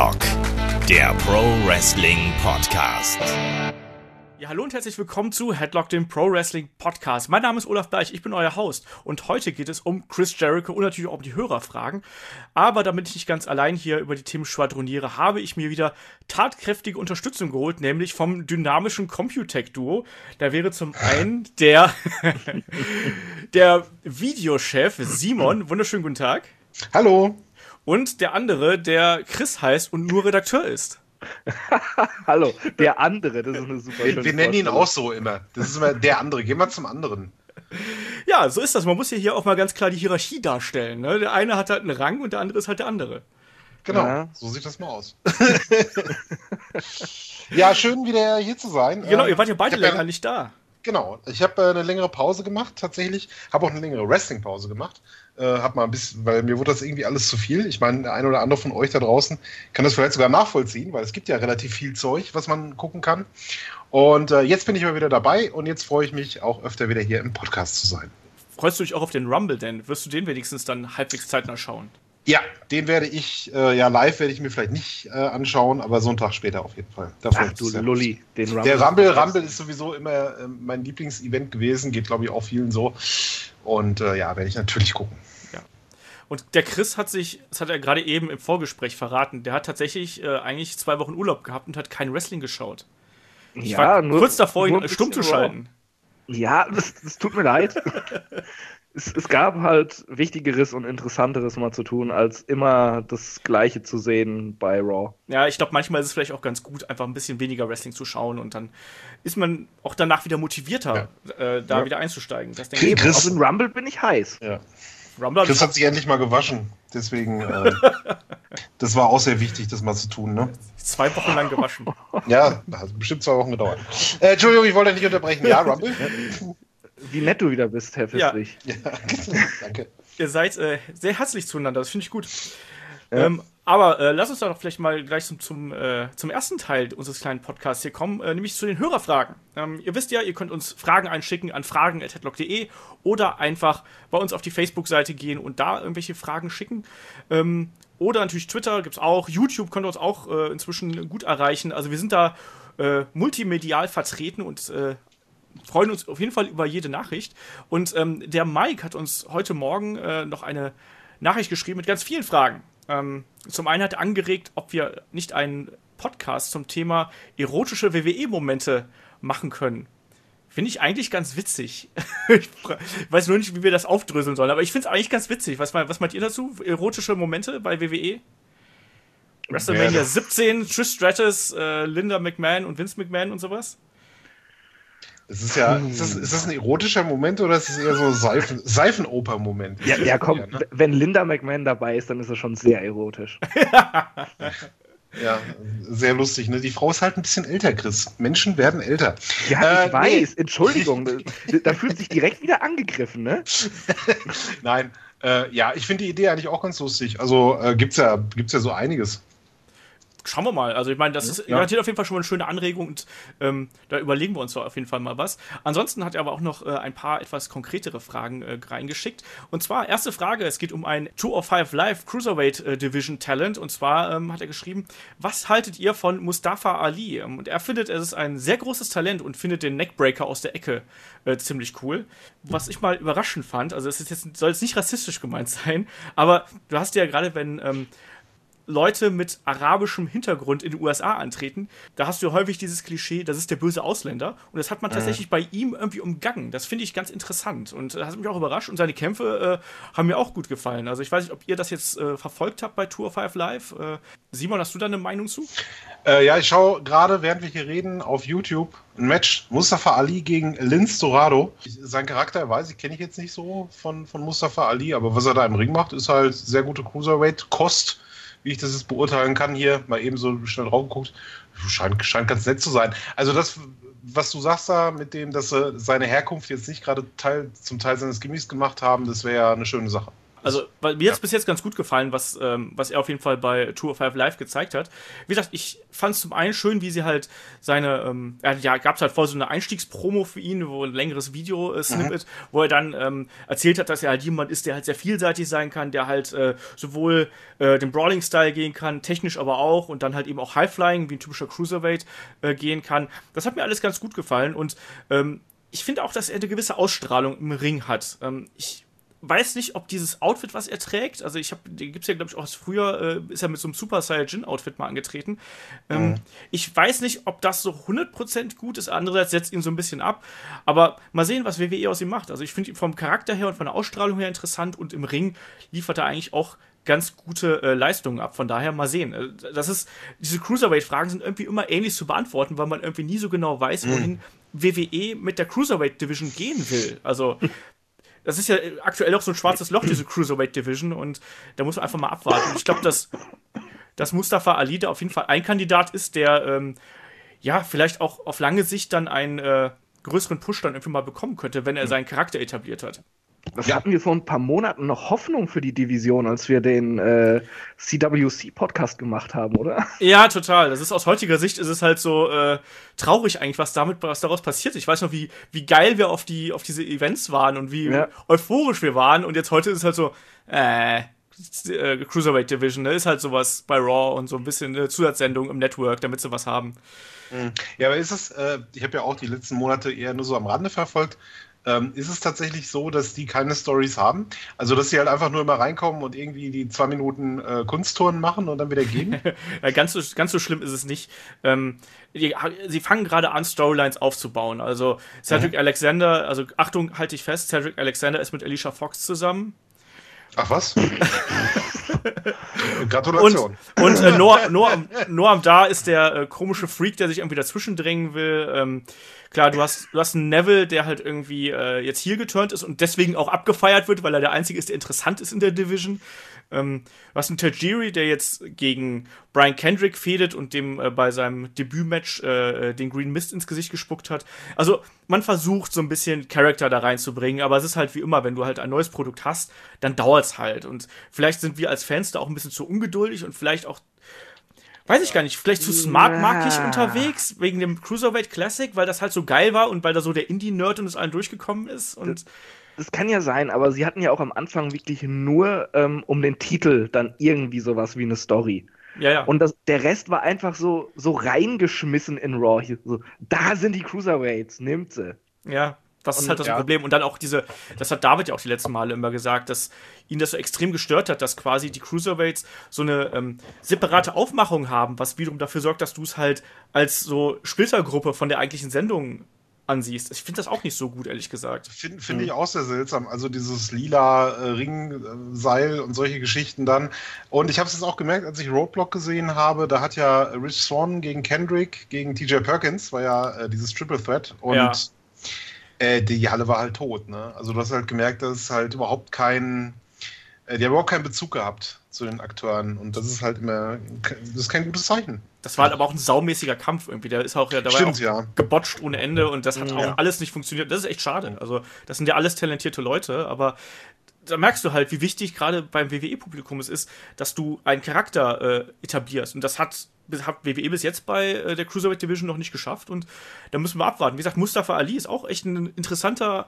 Headlock, der Pro Wrestling Podcast. Ja, hallo und herzlich willkommen zu Headlock, dem Pro Wrestling Podcast. Mein Name ist Olaf Bleich, ich bin euer Host und heute geht es um Chris Jericho und natürlich auch um die Hörerfragen. Aber damit ich nicht ganz allein hier über die Themen schwadroniere, habe ich mir wieder tatkräftige Unterstützung geholt, nämlich vom dynamischen Computech-Duo. Da wäre zum einen der Videochef Simon. Wunderschönen guten Tag. Hallo. Und der andere, der Chris heißt und nur Redakteur ist. Hallo, der andere, das ist eine super schöne Wir nennen ihn auch so immer. Das ist immer der andere. Gehen wir zum anderen. Ja, so ist das. Man muss ja hier auch mal ganz klar die Hierarchie darstellen. Ne? Der eine hat halt einen Rang und der andere ist halt der andere. Genau, Ja. So sieht das mal aus. Ja, schön wieder hier zu sein. Genau, ihr wart ja beide länger nicht da. Genau, ich habe eine längere Pause gemacht, tatsächlich. Habe auch eine längere Wrestling-Pause gemacht. Hab mal ein bisschen, weil mir wurde das irgendwie alles zu viel. Ich meine, der eine oder andere von euch da draußen kann das vielleicht sogar nachvollziehen, weil es gibt ja relativ viel Zeug, was man gucken kann. Und jetzt bin ich mal wieder dabei und jetzt freue ich mich auch öfter wieder hier im Podcast zu sein. Freust du dich auch auf den Rumble denn? Wirst du den wenigstens dann halbwegs zeitnah schauen? Ja, den werde ich, live werde ich mir vielleicht nicht anschauen, aber so einen Tag später auf jeden Fall. Ach du Lulli, den Rumble. Der Rumble ist sowieso immer mein Lieblingsevent gewesen, geht glaube ich auch vielen so. Und werde ich natürlich gucken. Ja. Und der Chris hat sich, das hat er gerade eben im Vorgespräch verraten, der hat tatsächlich eigentlich 2 Wochen Urlaub gehabt und hat kein Wrestling geschaut. Ich war kurz davor, ihn stumm zu schalten. Ja, das tut mir leid. Es gab halt Wichtigeres und Interessanteres mal zu tun, als immer das Gleiche zu sehen bei Raw. Ja, ich glaube, manchmal ist es vielleicht auch ganz gut, einfach ein bisschen weniger Wrestling zu schauen und dann ist man auch danach wieder motivierter, wieder einzusteigen. Das denke ich. Auf den Rumble bin ich heiß. Ja. Rumble Chris hat sich endlich mal gewaschen, deswegen, das war auch sehr wichtig, das mal zu tun, ne? 2 Wochen lang gewaschen. Ja, das hat bestimmt 2 Wochen gedauert. Entschuldigung, ich wollte nicht unterbrechen. Ja, Rumble? Wie nett du wieder bist, Herr Festlich. Ja, danke. Ihr seid sehr herzlich zueinander, das finde ich gut. Ja. Aber lass uns doch vielleicht mal gleich zum ersten Teil unseres kleinen Podcasts hier kommen, nämlich zu den Hörerfragen. Ihr wisst ja, ihr könnt uns Fragen einschicken an fragen@headlock.de oder einfach bei uns auf die Facebook-Seite gehen und da irgendwelche Fragen schicken. Oder natürlich Twitter gibt's auch, YouTube könnt ihr uns auch inzwischen gut erreichen. Also wir sind da multimedial vertreten und freuen uns auf jeden Fall über jede Nachricht. Und der Mike hat uns heute Morgen noch eine Nachricht geschrieben mit ganz vielen Fragen. Zum einen hat er angeregt, ob wir nicht einen Podcast zum Thema erotische WWE-Momente machen können. Finde ich eigentlich ganz witzig. Ich weiß nur nicht, wie wir das aufdröseln sollen, aber ich finde es eigentlich ganz witzig. Was meint ihr dazu? Erotische Momente bei WWE? WrestleMania 17, Trish Stratus, Linda McMahon und Vince McMahon und sowas? Das ist ja, ist das ein erotischer Moment oder ist es eher so ein Seifenoper-Moment? Ja, komm, ne? Wenn Linda McMahon dabei ist, dann ist er schon sehr erotisch. Ja, sehr lustig, ne? Die Frau ist halt ein bisschen älter, Chris. Menschen werden älter. Ja, ich weiß, Entschuldigung. Da fühlt sich direkt wieder angegriffen, ne? Nein, ich finde die Idee eigentlich auch ganz lustig. Also gibt's ja so einiges. Schauen wir mal. Also ich meine, das ist garantiert auf jeden Fall schon mal eine schöne Anregung und da überlegen wir uns auf jeden Fall mal was. Ansonsten hat er aber auch noch ein paar etwas konkretere Fragen reingeschickt. Und zwar, erste Frage, es geht um ein 205 Live Cruiserweight Division Talent. Und zwar hat er geschrieben, was haltet ihr von Mustafa Ali? Und er findet, es ist ein sehr großes Talent und findet den Neckbreaker aus der Ecke ziemlich cool. Was ich mal überraschend fand, also es ist jetzt, soll jetzt nicht rassistisch gemeint sein, aber du hast ja gerade, wenn Leute mit arabischem Hintergrund in den USA antreten, da hast du häufig dieses Klischee, das ist der böse Ausländer. Und das hat man tatsächlich bei ihm irgendwie umgangen. Das finde ich ganz interessant. Und das hat mich auch überrascht. Und seine Kämpfe haben mir auch gut gefallen. Also ich weiß nicht, ob ihr das jetzt verfolgt habt bei 205 Live. Simon, hast du da eine Meinung zu? Ich schaue gerade, während wir hier reden, auf YouTube ein Match Mustafa Ali gegen Lince Dorado. Sein Charakter kenne ich jetzt nicht so von Mustafa Ali, aber was er da im Ring macht, ist halt sehr gute Cruiserweight-Kost. Wie ich das jetzt beurteilen kann hier, mal eben so schnell drauf geguckt, scheint ganz nett zu sein. Also das, was du sagst da mit dem, dass sie seine Herkunft jetzt nicht gerade zum Teil seines Gimmicks gemacht haben, das wäre ja eine schöne Sache. Also, weil mir jetzt bis jetzt ganz gut gefallen, was er auf jeden Fall bei 205 Live gezeigt hat. Wie gesagt, ich fand es zum einen schön, wie sie halt seine, gab es halt vorher so eine Einstiegspromo für ihn, wo ein längeres Video-Snippet, wo er dann erzählt hat, dass er halt jemand ist, der halt sehr vielseitig sein kann, der halt sowohl den Brawling-Style gehen kann, technisch aber auch, und dann halt eben auch High-Flying, wie ein typischer Cruiserweight gehen kann. Das hat mir alles ganz gut gefallen, und ich finde auch, dass er eine gewisse Ausstrahlung im Ring hat. Ich weiß nicht, ob dieses Outfit, was er trägt, also den gibt's ja, glaube ich, auch früher, ist er mit so einem Super Saiyajin-Outfit mal angetreten. Ich weiß nicht, ob das so 100% gut ist, andererseits setzt ihn so ein bisschen ab, aber mal sehen, was WWE aus ihm macht. Also ich finde ihn vom Charakter her und von der Ausstrahlung her interessant, und im Ring liefert er eigentlich auch ganz gute Leistungen ab, von daher mal sehen. Diese Cruiserweight-Fragen sind irgendwie immer ähnlich zu beantworten, weil man irgendwie nie so genau weiß, wohin WWE mit der Cruiserweight-Division gehen will. Also das ist ja aktuell auch so ein schwarzes Loch, diese Cruiserweight-Division, und da muss man einfach mal abwarten. Und ich glaube, dass Mustafa Ali da auf jeden Fall ein Kandidat ist, der vielleicht auch auf lange Sicht dann einen größeren Push dann irgendwie mal bekommen könnte, wenn er seinen Charakter etabliert hat. Das hatten wir vor ein paar Monaten noch Hoffnung für die Division, als wir den CWC-Podcast gemacht haben, oder? Ja, total. Das ist aus heutiger Sicht ist es halt so traurig eigentlich, was daraus passiert. Ich weiß noch, wie geil wir auf diese Events waren und wie euphorisch wir waren, und jetzt heute ist es halt so, Cruiserweight Division, ne? Ist halt sowas bei Raw und so ein bisschen eine Zusatzsendung im Network, damit sie was haben. Ja, aber ist es, ich habe ja auch die letzten Monate eher nur so am Rande verfolgt, ist es tatsächlich so, dass die keine Stories haben? Also, dass sie halt einfach nur immer reinkommen und irgendwie die 2 Minuten Kunsttouren machen und dann wieder gehen? Ja, ganz so schlimm ist es nicht. Sie fangen gerade an, Storylines aufzubauen. Also, Cedric Alexander, also Achtung, halte ich fest, Cedric Alexander ist mit Alicia Fox zusammen. Ach was? Gratulation. Und Noam Dar ist der komische Freak, der sich irgendwie dazwischen drängen will. Klar, du hast einen Neville, der halt irgendwie jetzt hier geturnt ist und deswegen auch abgefeiert wird, weil er der Einzige ist, der interessant ist in der Division. Du hast einen Tajiri, der jetzt gegen Brian Kendrick fädet und dem bei seinem Debütmatch den Green Mist ins Gesicht gespuckt hat. Also man versucht so ein bisschen Charakter da reinzubringen, aber es ist halt wie immer, wenn du halt ein neues Produkt hast, dann dauert's halt. Und vielleicht sind wir als Fans da auch ein bisschen zu ungeduldig und vielleicht auch, weiß ich gar nicht, vielleicht zu smartmarkig unterwegs, wegen dem Cruiserweight Classic, weil das halt so geil war und weil da so der Indie-Nerd und es allen durchgekommen ist. Und das kann ja sein, aber sie hatten ja auch am Anfang wirklich nur um den Titel dann irgendwie sowas wie eine Story. Ja. Und der Rest war einfach so reingeschmissen in Raw. So, da sind die Cruiserweights, nimmt sie. Ja, das ist halt das Problem. Und dann auch das hat David ja auch die letzten Male immer gesagt, dass ihn das so extrem gestört hat, dass quasi die Cruiserweights so eine separate Aufmachung haben, was wiederum dafür sorgt, dass du es halt als so Splittergruppe von der eigentlichen Sendung ansiehst. Ich finde das auch nicht so gut, ehrlich gesagt. Finde ich auch sehr seltsam. Also dieses lila Ringseil und solche Geschichten dann. Und ich habe es jetzt auch gemerkt, als ich Roadblock gesehen habe, da hat ja Rich Swann gegen Kendrick, gegen TJ Perkins, war ja dieses Triple Threat. Und die Halle war halt tot. Ne? Also du hast halt gemerkt, dass es halt überhaupt die haben überhaupt keinen Bezug gehabt zu den Akteuren. Und das ist halt immer, das ist kein gutes Zeichen. Das war halt aber auch ein saumäßiger Kampf irgendwie. Der ist auch gebotcht ohne Ende und das hat auch alles nicht funktioniert. Das ist echt schade. Also, das sind ja alles talentierte Leute, aber da merkst du halt, wie wichtig gerade beim WWE-Publikum es ist, dass du einen Charakter etablierst. Und das hat WWE bis jetzt bei der Cruiserweight Division noch nicht geschafft. Und da müssen wir abwarten. Wie gesagt, Mustafa Ali ist auch echt ein interessanter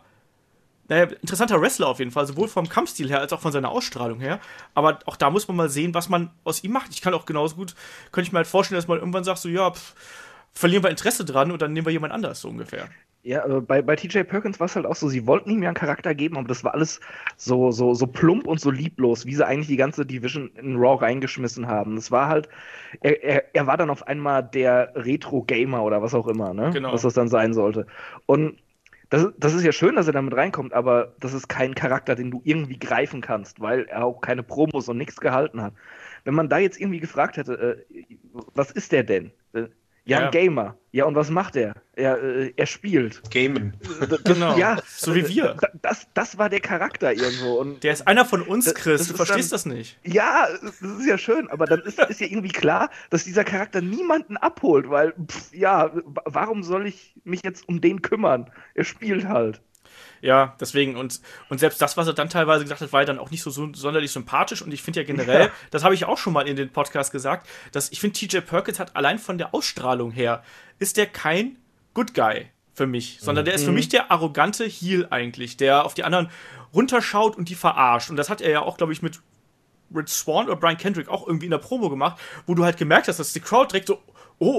Wrestler auf jeden Fall, sowohl vom Kampfstil her als auch von seiner Ausstrahlung her. Aber auch da muss man mal sehen, was man aus ihm macht. Ich kann auch genauso gut, könnte ich mir halt vorstellen, dass man irgendwann sagt, so verlieren wir Interesse dran und dann nehmen wir jemand anders, so ungefähr. Ja, bei TJ Perkins war es halt auch so, sie wollten ihm ja einen Charakter geben, aber das war alles so plump und so lieblos, wie sie eigentlich die ganze Division in Raw reingeschmissen haben. Das war halt, er war dann auf einmal der Retro-Gamer oder was auch immer, ne? Genau. Was das dann sein sollte. Und das ist ja schön, dass er damit reinkommt, aber das ist kein Charakter, den du irgendwie greifen kannst, weil er auch keine Promos und nichts gehalten hat. Wenn man da jetzt irgendwie gefragt hätte, was ist der denn? Ein Gamer. Ja, und was macht er? Er spielt. Gamen. Genau. Ja, so wie wir. Das war der Charakter irgendwo. Und der ist einer von uns, Chris. Du verstehst das nicht. Ja, das ist ja schön, aber dann ist ja irgendwie klar, dass dieser Charakter niemanden abholt, weil, warum soll ich mich jetzt um den kümmern? Er spielt halt. Ja, deswegen, und selbst das, was er dann teilweise gesagt hat, war ja dann auch nicht so sonderlich sympathisch. Und ich finde ja generell, das habe ich auch schon mal in den Podcast gesagt, dass ich finde, TJ Perkins hat allein von der Ausstrahlung her, ist der kein Good Guy für mich, sondern der ist für mich der arrogante Heel eigentlich, der auf die anderen runterschaut und die verarscht. Und das hat er ja auch, glaube ich, mit Rich Swann oder Brian Kendrick auch irgendwie in der Promo gemacht, wo du halt gemerkt hast, dass die Crowd direkt so,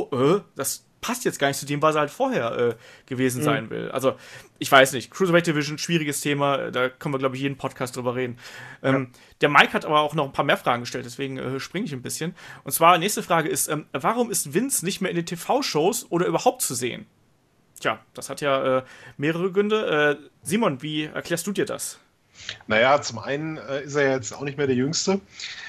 das passt jetzt gar nicht zu dem, was er halt vorher gewesen sein will. Also, ich weiß nicht. Cruiserweight Division, schwieriges Thema. Da können wir, glaube ich, jeden Podcast drüber reden. Der Mike hat aber auch noch ein paar mehr Fragen gestellt, deswegen springe ich ein bisschen. Und zwar, nächste Frage ist, warum ist Vince nicht mehr in den TV-Shows oder überhaupt zu sehen? Tja, das hat ja mehrere Gründe. Simon, wie erklärst du dir das? Naja, zum einen ist er jetzt auch nicht mehr der Jüngste.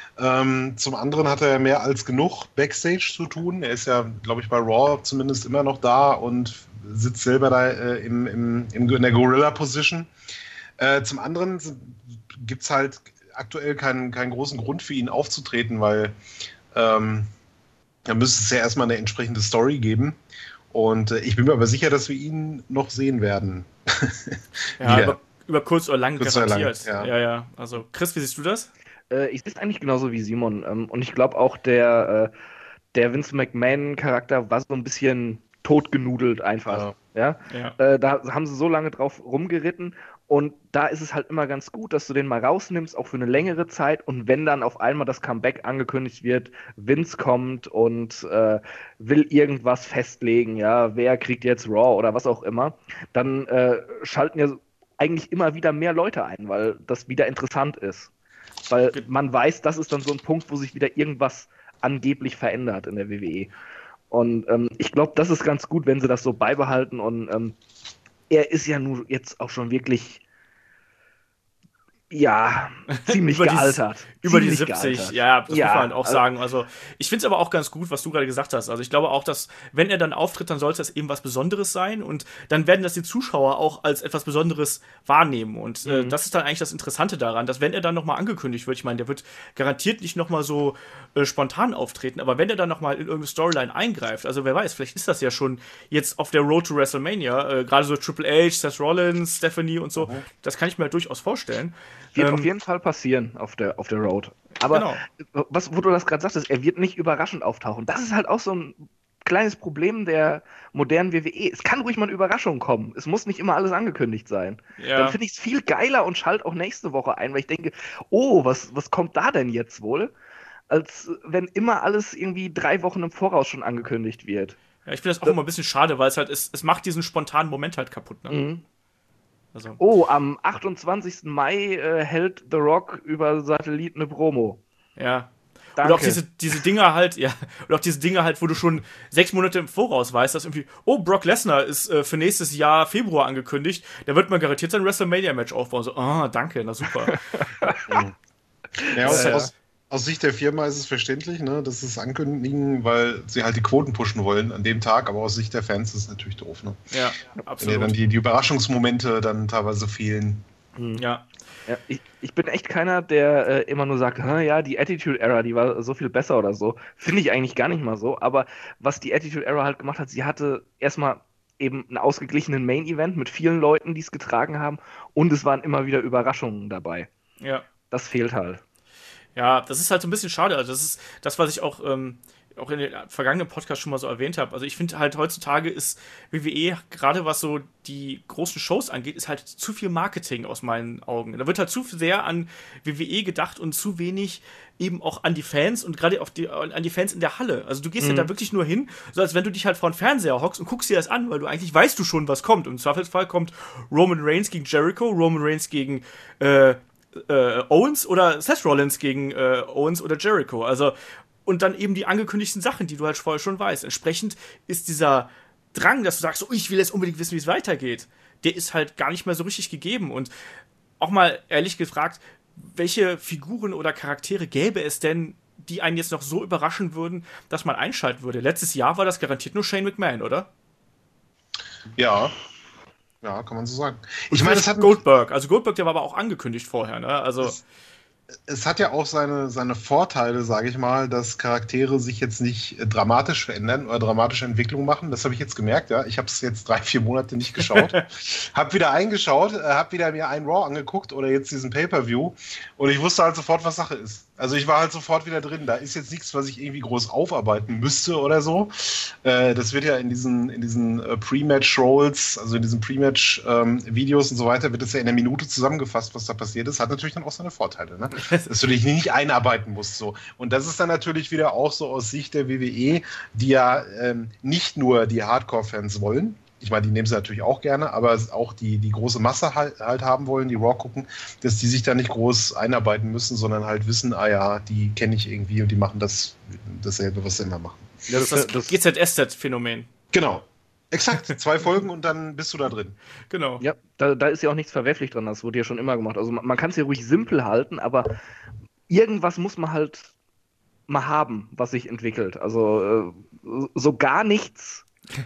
Zum anderen hat er ja mehr als genug Backstage zu tun. Er ist ja, glaube ich, bei Raw zumindest immer noch da und sitzt selber da in der Gorilla-Position. Zum anderen gibt es halt aktuell keinen großen Grund für ihn aufzutreten, weil da müsste es ja erstmal eine entsprechende Story geben. Und ich bin mir aber sicher, dass wir ihn noch sehen werden. Ja, über kurz oder lang garantiert. Ja. Also, Chris, wie siehst du das? Ich sehe es eigentlich genauso wie Simon. Und ich glaube auch, der Vince McMahon-Charakter war so ein bisschen totgenudelt einfach. Ja. Da haben sie so lange drauf rumgeritten. Und da ist es halt immer ganz gut, dass du den mal rausnimmst, auch für eine längere Zeit. Und wenn dann auf einmal das Comeback angekündigt wird, Vince kommt und will irgendwas festlegen, ja, wer kriegt jetzt Raw oder was auch immer, dann schalten ja eigentlich immer wieder mehr Leute ein, weil das wieder interessant ist. Weil man weiß, das ist dann so ein Punkt, wo sich wieder irgendwas angeblich verändert in der WWE. Und ich glaube, das ist ganz gut, wenn sie das so beibehalten. Und er ist ja nun jetzt auch schon wirklich, ja, ziemlich gealtert. Über die 70, gealtert. Ja, das muss man halt auch sagen. Also, ich finde es aber auch ganz gut, was du gerade gesagt hast. Also, ich glaube auch, dass, wenn er dann auftritt, dann soll es das eben was Besonderes sein. Und dann werden das die Zuschauer auch als etwas Besonderes wahrnehmen. Und das ist dann eigentlich das Interessante daran, dass, wenn er dann nochmal angekündigt wird, ich meine, der wird garantiert nicht nochmal so spontan auftreten, aber wenn er dann nochmal in irgendeine Storyline eingreift, also wer weiß, vielleicht ist das ja schon jetzt auf der Road to WrestleMania, gerade so Triple H, Seth Rollins, Stephanie und so, das kann ich mir halt durchaus vorstellen. Wird auf jeden Fall passieren auf der Road. Aber wo du das gerade sagtest, er wird nicht überraschend auftauchen. Das ist halt auch so ein kleines Problem der modernen WWE. Es kann ruhig mal eine Überraschung kommen. Es muss nicht immer alles angekündigt sein. Ja. Dann finde ich es viel geiler und schalte auch nächste Woche ein, weil ich denke, was kommt da denn jetzt wohl? Als wenn immer alles irgendwie 3 Wochen im Voraus schon angekündigt wird. Ja, ich finde das auch immer ein bisschen schade, weil es halt, es macht diesen spontanen Moment halt kaputt. Ne? Mhm. Also. Am 28. Mai hält The Rock über Satellit eine Promo. Ja. Danke. Und auch diese Dinger halt, wo du schon 6 Monate im Voraus weißt, dass irgendwie, Brock Lesnar ist für nächstes Jahr Februar angekündigt, der wird mal garantiert sein WrestleMania-Match aufbauen. So, danke, na super. Aus Sicht der Firma ist es verständlich, ne, dass sie es ankündigen, weil sie halt die Quoten pushen wollen an dem Tag, aber aus Sicht der Fans ist es natürlich doof. Ne? Ja, absolut. Wenn ja dann die Überraschungsmomente dann teilweise fehlen. Ja. Ich bin echt keiner, der immer nur sagt, die Attitude Era, die war so viel besser oder so. Finde ich eigentlich gar nicht mal so, aber was die Attitude Era halt gemacht hat, sie hatte erstmal eben einen ausgeglichenen Main-Event mit vielen Leuten, die es getragen haben, und es waren immer wieder Überraschungen dabei. Ja. Das fehlt halt. Ja, das ist halt so ein bisschen schade. Also das ist das, was ich auch in den vergangenen Podcasts schon mal so erwähnt habe. Also ich finde halt, heutzutage ist WWE, gerade was so die großen Shows angeht, ist halt zu viel Marketing aus meinen Augen. Da wird halt zu sehr an WWE gedacht und zu wenig eben auch an die Fans und gerade an die Fans in der Halle. Also du gehst ja da wirklich nur hin, so als wenn du dich halt vor den Fernseher hockst und guckst dir das an, weil du eigentlich weißt du schon, was kommt. Und im Zweifelsfall kommt Roman Reigns gegen Jericho, Roman Reigns gegen Owens oder Seth Rollins gegen Owens oder Jericho. Also, und dann eben die angekündigten Sachen, die du halt vorher schon weißt. Entsprechend ist dieser Drang, dass du sagst, ich will jetzt unbedingt wissen, wie es weitergeht, der ist halt gar nicht mehr so richtig gegeben. Und auch mal ehrlich gefragt, welche Figuren oder Charaktere gäbe es denn, die einen jetzt noch so überraschen würden, dass man einschalten würde? Letztes Jahr war das garantiert nur Shane McMahon, oder? Ja. Ja, kann man so sagen. Ich meine, das hat Goldberg. Also Goldberg, der war aber auch angekündigt vorher, ne? Also es hat ja auch seine Vorteile, sage ich mal, dass Charaktere sich jetzt nicht dramatisch verändern oder dramatische Entwicklungen machen. Das habe ich jetzt gemerkt, ja. Ich habe es jetzt 3-4 Monate nicht geschaut. Hab wieder eingeschaut, hab wieder mir einen Raw angeguckt oder jetzt diesen Pay-Per-View und ich wusste halt sofort, was Sache ist. Also ich war halt sofort wieder drin. Da ist jetzt nichts, was ich irgendwie groß aufarbeiten müsste oder so. Das wird ja in diesen Pre-Match-Rolls, also in diesen Pre-Match-Videos und so weiter, wird das ja in der Minute zusammengefasst, was da passiert ist. Hat natürlich dann auch seine Vorteile, ne? Dass du dich nicht einarbeiten musst. So. Und das ist dann natürlich wieder auch so aus Sicht der WWE, die ja nicht nur die Hardcore-Fans wollen. Ich meine, die nehmen sie natürlich auch gerne, aber auch die große Masse halt haben wollen, die Raw gucken, dass die sich da nicht groß einarbeiten müssen, sondern halt wissen, ah ja, die kenne ich irgendwie und die machen dasselbe, was sie immer machen. Das ist das GZSZ-Phänomen. Genau. Exakt. 2 Folgen und dann bist du da drin. Genau. Ja, da ist ja auch nichts verwerflich dran, das wurde ja schon immer gemacht. Also man kann es ja ruhig simpel halten, aber irgendwas muss man halt mal haben, was sich entwickelt. Also so gar nichts,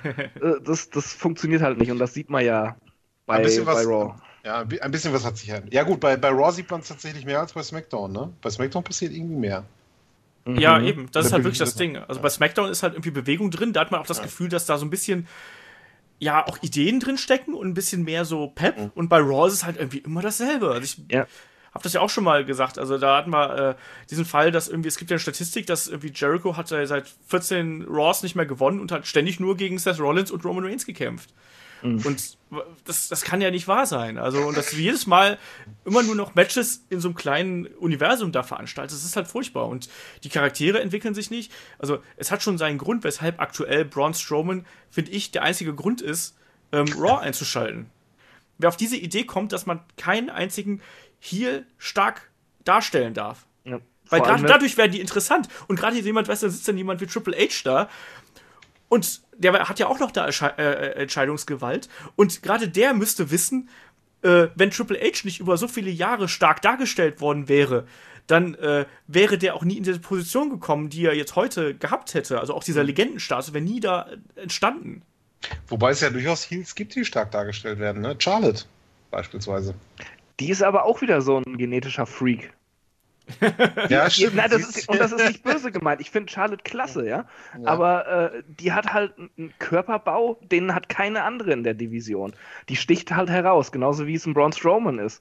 das funktioniert halt nicht und das sieht man ja bei Raw. Ja, ein bisschen was hat sich halt. Ja gut, bei Raw sieht man es tatsächlich mehr als bei SmackDown, ne? Bei SmackDown passiert irgendwie mehr. Ja, eben. Das ist halt wirklich das Ding. Also bei SmackDown ist halt irgendwie Bewegung drin. Da hat man auch das Gefühl, dass da so ein bisschen, ja, auch Ideen drin stecken und ein bisschen mehr so Pep. Und bei Raw ist es halt irgendwie immer dasselbe. Also ich habe das ja auch schon mal gesagt. Also da hatten wir diesen Fall, dass irgendwie, es gibt ja eine Statistik, dass irgendwie Jericho hat seit 14 Raws nicht mehr gewonnen und hat ständig nur gegen Seth Rollins und Roman Reigns gekämpft. Und das kann ja nicht wahr sein. Also, und dass du jedes Mal immer nur noch Matches in so einem kleinen Universum da veranstaltest, das ist halt furchtbar. Und die Charaktere entwickeln sich nicht. Also, es hat schon seinen Grund, weshalb aktuell Braun Strowman, finde ich, der einzige Grund ist, Raw einzuschalten. Wer auf diese Idee kommt, dass man keinen einzigen Heel stark darstellen darf. Ja, weil gerade dadurch werden die interessant. Und gerade hier jemand, weißt du, da sitzt dann jemand wie Triple H da. Und der hat ja auch noch da Entscheidungsgewalt. Und gerade der müsste wissen, wenn Triple H nicht über so viele Jahre stark dargestellt worden wäre, dann wäre der auch nie in diese Position gekommen, die er jetzt heute gehabt hätte. Also auch dieser Legendenstatus wäre nie da entstanden. Wobei es ja durchaus Heels gibt, die stark dargestellt werden, ne? Charlotte beispielsweise. Die ist aber auch wieder so ein genetischer Freak. Ja, stimmt. Nein, das ist nicht böse gemeint. Ich finde Charlotte klasse, ja. Aber die hat halt einen Körperbau, den hat keine andere in der Division. Die sticht halt heraus, genauso wie es ein Braun Strowman ist.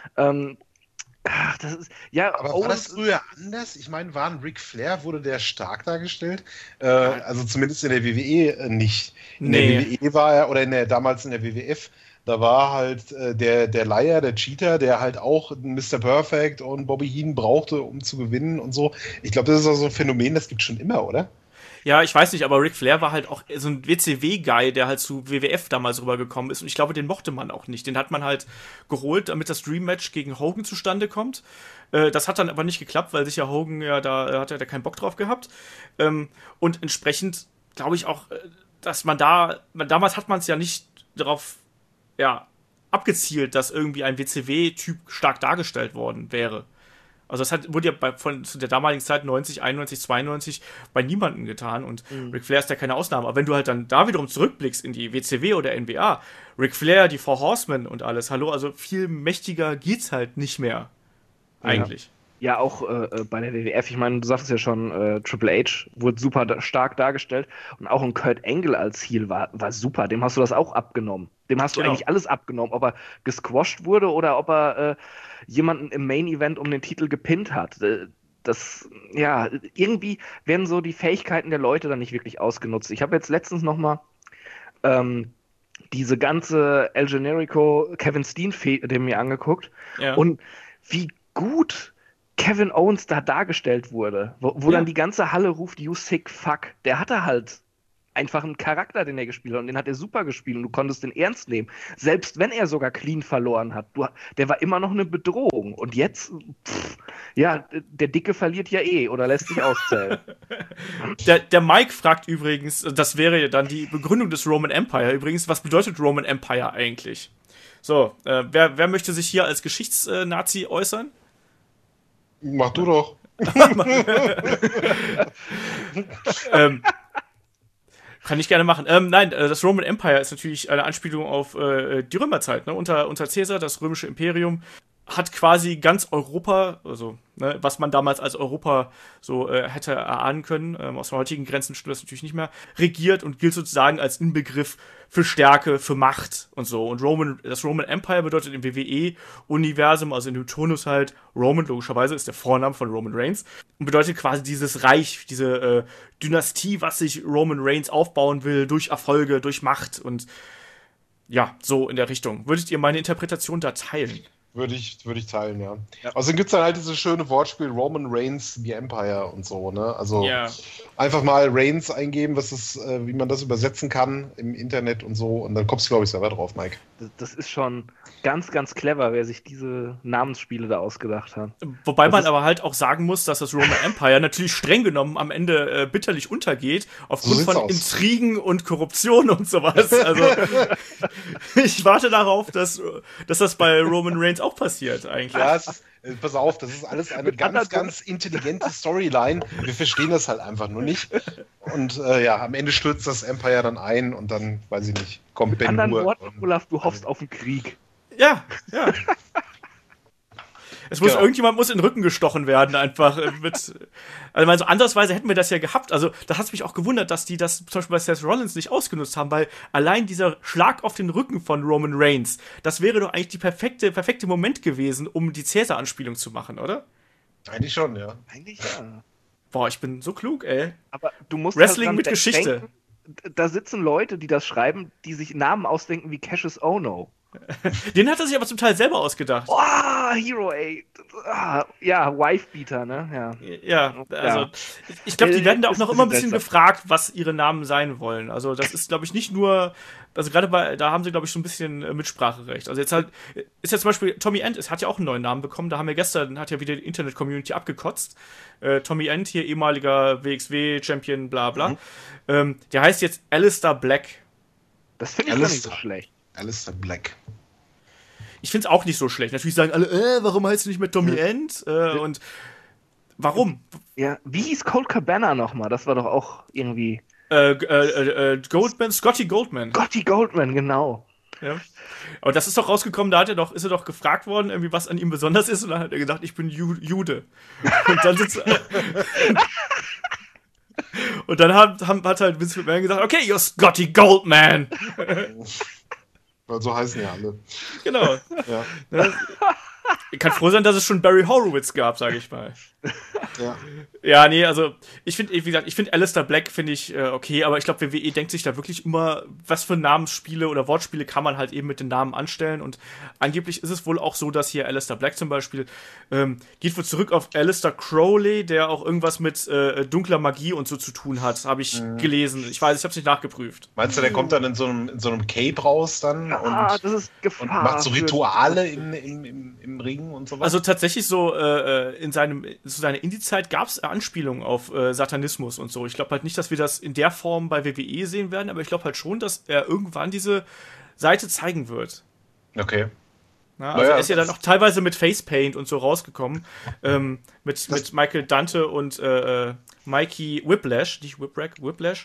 Das ist ja. Aber war das früher anders? Ich meine, Ric Flair, wurde der stark dargestellt? Also zumindest in der WWE nicht. In der WWE war er, oder damals in der WWF, da war halt der Liar, der Cheater, der halt auch Mr. Perfect und Bobby Heenan brauchte, um zu gewinnen und so. Ich glaube, das ist auch so ein Phänomen, das gibt es schon immer, oder? Ja, ich weiß nicht, aber Ric Flair war halt auch so ein WCW-Guy, der halt zu WWF damals rübergekommen ist. Und ich glaube, den mochte man auch nicht. Den hat man halt geholt, damit das Dream-Match gegen Hogan zustande kommt. Das hat dann aber nicht geklappt, weil sich ja Hogan da hat er keinen Bock drauf gehabt. Und entsprechend glaube ich auch, dass damals hat man es ja nicht darauf abgezielt, dass irgendwie ein WCW-Typ stark dargestellt worden wäre. Also das wurde ja zu der damaligen Zeit 90, 91, 92 bei niemandem getan und Ric Flair ist ja keine Ausnahme. Aber wenn du halt dann da wiederum zurückblickst in die WCW oder NBA, Ric Flair, die Four Horsemen und alles, also viel mächtiger geht's halt nicht mehr. Eigentlich. Ja, auch bei der WWF, ich meine, du sagst es ja schon, Triple H wurde super stark dargestellt und auch ein Kurt Angle als Heel war super, dem hast du das auch abgenommen. Dem hast du eigentlich alles abgenommen, ob er gesquasht wurde oder ob er jemanden im Main-Event um den Titel gepinnt hat. Irgendwie werden so die Fähigkeiten der Leute dann nicht wirklich ausgenutzt. Ich habe jetzt letztens noch mal diese ganze El Generico Kevin Steen mir angeguckt und wie gut Kevin Owens da dargestellt wurde, wo dann die ganze Halle ruft, you sick fuck. Der hatte halt einfach einen Charakter, den er gespielt hat und den hat er super gespielt und du konntest den ernst nehmen. Selbst wenn er sogar clean verloren hat, der war immer noch eine Bedrohung und jetzt, der Dicke verliert ja oder lässt sich auszählen. Der Mike fragt übrigens, das wäre dann die Begründung des Roman Empire übrigens, was bedeutet Roman Empire eigentlich? So, wer möchte sich hier als Geschichtsnazi äußern? Mach du doch. Kann ich gerne machen. Nein, das Roman Empire ist natürlich eine Anspielung auf die Römerzeit, ne? Unter Caesar, das römische Imperium, hat quasi ganz Europa, also ne, was man damals als Europa so hätte erahnen können, aus den heutigen Grenzen stimmt das natürlich nicht mehr, regiert und gilt sozusagen als Inbegriff für Stärke, für Macht und so. Und das Roman Empire bedeutet im WWE-Universum, also in dem Turnus halt, Roman, logischerweise, ist der Vorname von Roman Reigns, und bedeutet quasi dieses Reich, diese Dynastie, was sich Roman Reigns aufbauen will, durch Erfolge, durch Macht und ja, so in der Richtung. Würdet ihr meine Interpretation da teilen? Würde ich teilen, ja. Außerdem gibt es dann halt dieses schöne Wortspiel Roman Reigns, The Empire und so, ne? Also einfach mal Reigns eingeben, wie man das übersetzen kann im Internet und so, und dann kommst du, glaube ich, selber drauf, Mike. Das ist schon ganz, ganz clever, wer sich diese Namensspiele da ausgedacht hat. Wobei man aber halt auch sagen muss, dass das Roman Empire natürlich streng genommen am Ende bitterlich untergeht, aufgrund von Intrigen und Korruption und sowas. Also ich warte darauf, dass das bei Roman Reigns auch passiert eigentlich. Ja, pass auf, das ist alles eine ganz, ganz intelligente Storyline. Wir verstehen das halt einfach nur nicht. Und am Ende stürzt das Empire dann ein und dann, weiß ich nicht, kommt Ben Hur. Mit anderen Worten, Olaf, du hoffst auf den Krieg. Ja. Irgendjemand muss in den Rücken gestochen werden, einfach also andersweise hätten wir das ja gehabt. Also, da hat es mich auch gewundert, dass die das zum Beispiel bei Seth Rollins nicht ausgenutzt haben, weil allein dieser Schlag auf den Rücken von Roman Reigns, das wäre doch eigentlich der perfekte Moment gewesen, um die Cäsar-Anspielung zu machen, oder? Eigentlich schon, ja. Eigentlich ja. Boah, ich bin so klug, ey. Aber du musst Wrestling halt mit Geschichte. Denken, da sitzen Leute, die das schreiben, die sich Namen ausdenken wie Cassius Ohno. Den hat er sich aber zum Teil selber ausgedacht. Oh, Hero 8. Ja, Wifebeater, ne? Ja, also ich glaube, die werden da auch noch immer ein bisschen gefragt, was ihre Namen sein wollen. Also das ist, glaube ich, nicht nur, also gerade da haben sie, glaube ich, so ein bisschen Mitspracherecht. Also ist ja zum Beispiel Tommy End, es hat ja auch einen neuen Namen bekommen, hat ja wieder die Internet-Community abgekotzt. Tommy End, hier ehemaliger WXW-Champion, bla bla. Der heißt jetzt Aleister Black. Das finde ich gar nicht so schlecht. Aleister Black. Ich finde es auch nicht so schlecht. Natürlich sagen alle, warum heißt du nicht mehr Tommy End? Und warum? Ja, wie hieß Colt Cabana nochmal? Das war doch auch irgendwie... Scotty Goldman. Scotty Goldman, genau. Ja. Aber das ist doch rausgekommen, da ist er doch gefragt worden, irgendwie, was an ihm besonders ist, und dann hat er gesagt, ich bin Jude. Und dann und dann hat halt Vince McMahon gesagt, okay, you're Scotty Goldman. Weil so heißen ja alle. Genau. Ja. Ich kann froh sein, dass es schon Barry Horowitz gab, sage ich mal. Ja. Ja, nee, also ich finde Aleister Black okay, aber ich glaube, WWE denkt sich da wirklich immer, was für Namensspiele oder Wortspiele kann man halt eben mit den Namen anstellen, und angeblich ist es wohl auch so, dass hier Aleister Black zum Beispiel geht wohl zurück auf Aleister Crowley, der auch irgendwas mit dunkler Magie und so zu tun hat, habe ich gelesen. Ich weiß, ich habe es nicht nachgeprüft. Meinst du, der kommt dann in so einem Cape raus dann das ist Gefahr und macht so Rituale im Ring und so was? Also tatsächlich so zu seiner Indie-Zeit gab es Anspielungen auf Satanismus und so. Ich glaube halt nicht, dass wir das in der Form bei WWE sehen werden, aber ich glaube halt schon, dass er irgendwann diese Seite zeigen wird. Okay. Na, also er ist ja dann auch teilweise mit Facepaint und so rausgekommen, mit Michael Dante und Mikey Whiplash, nicht Whiplash.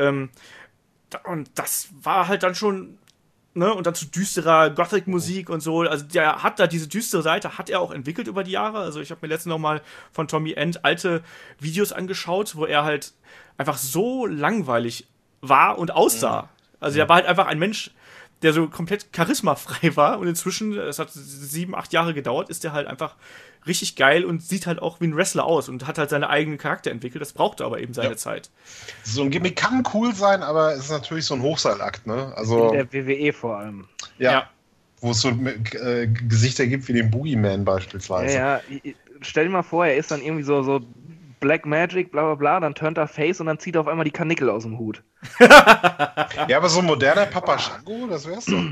Und das war halt dann schon, ne, und dann zu düsterer Gothic-Musik und so. Also der hat da diese düstere Seite, hat er auch entwickelt über die Jahre. Also ich habe mir letztens noch mal von Tommy End alte Videos angeschaut, wo er halt einfach so langweilig war und aussah. Also der war halt einfach ein Mensch, der so komplett charismafrei war, und inzwischen, es hat 7-8 Jahre gedauert, ist der halt einfach richtig geil und sieht halt auch wie ein Wrestler aus und hat halt seinen eigenen Charakter entwickelt. Das brauchte aber eben seine Zeit. So ein Gimmick kann cool sein, aber es ist natürlich so ein Hochseilakt, ne? Also, in der WWE vor allem. Ja. Wo es so Gesichter gibt wie den Boogeyman beispielsweise. Ja, stell dir mal vor, er ist dann irgendwie so Black Magic, bla bla bla, dann turnt er Face und dann zieht er auf einmal die Karnickel aus dem Hut. Ja, aber so ein moderner Papa Shango, das wär's doch.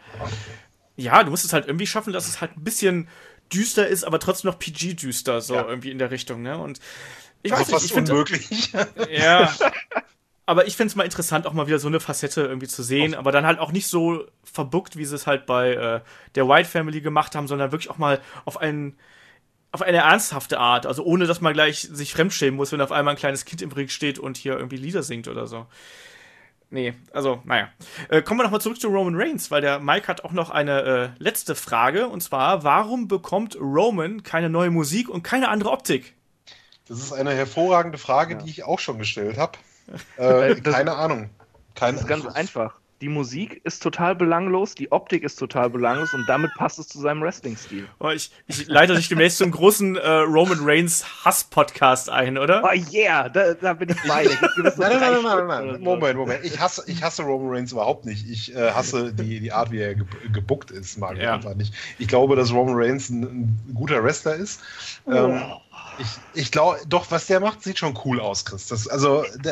Ja, du musst es halt irgendwie schaffen, dass es halt ein bisschen düster ist, aber trotzdem noch PG-düster, so irgendwie in der Richtung, ne? Und ich weiß nicht, ich finde unmöglich. Ja. Aber ich finde es mal interessant, auch mal wieder so eine Facette irgendwie zu sehen, aber dann halt auch nicht so verbuckt, wie sie es halt bei der White Family gemacht haben, sondern wirklich auch mal auf eine ernsthafte Art, also ohne, dass man gleich sich fremdschämen muss, wenn auf einmal ein kleines Kind im Ring steht und hier irgendwie Lieder singt oder so. Nee, also, naja. Kommen wir nochmal zurück zu Roman Reigns, weil der Mike hat auch noch eine letzte Frage. Und zwar, warum bekommt Roman keine neue Musik und keine andere Optik? Das ist eine hervorragende Frage, die ich auch schon gestellt habe. Keine Ahnung. Das ist ganz einfach. Die Musik ist total belanglos, die Optik ist total belanglos und damit passt es zu seinem Wrestling-Stil. Oh, ich leite dich demnächst zum großen Roman Reigns Hass-Podcast ein, oder? Oh yeah, da bin ich bei. Nein. Moment. Ich hasse Roman Reigns überhaupt nicht. Ich hasse die Art, wie er gebuckt ist, mag ich einfach nicht. Ich glaube, dass Roman Reigns ein guter Wrestler ist. Ich glaube, doch, was der macht, sieht schon cool aus, Chris. Als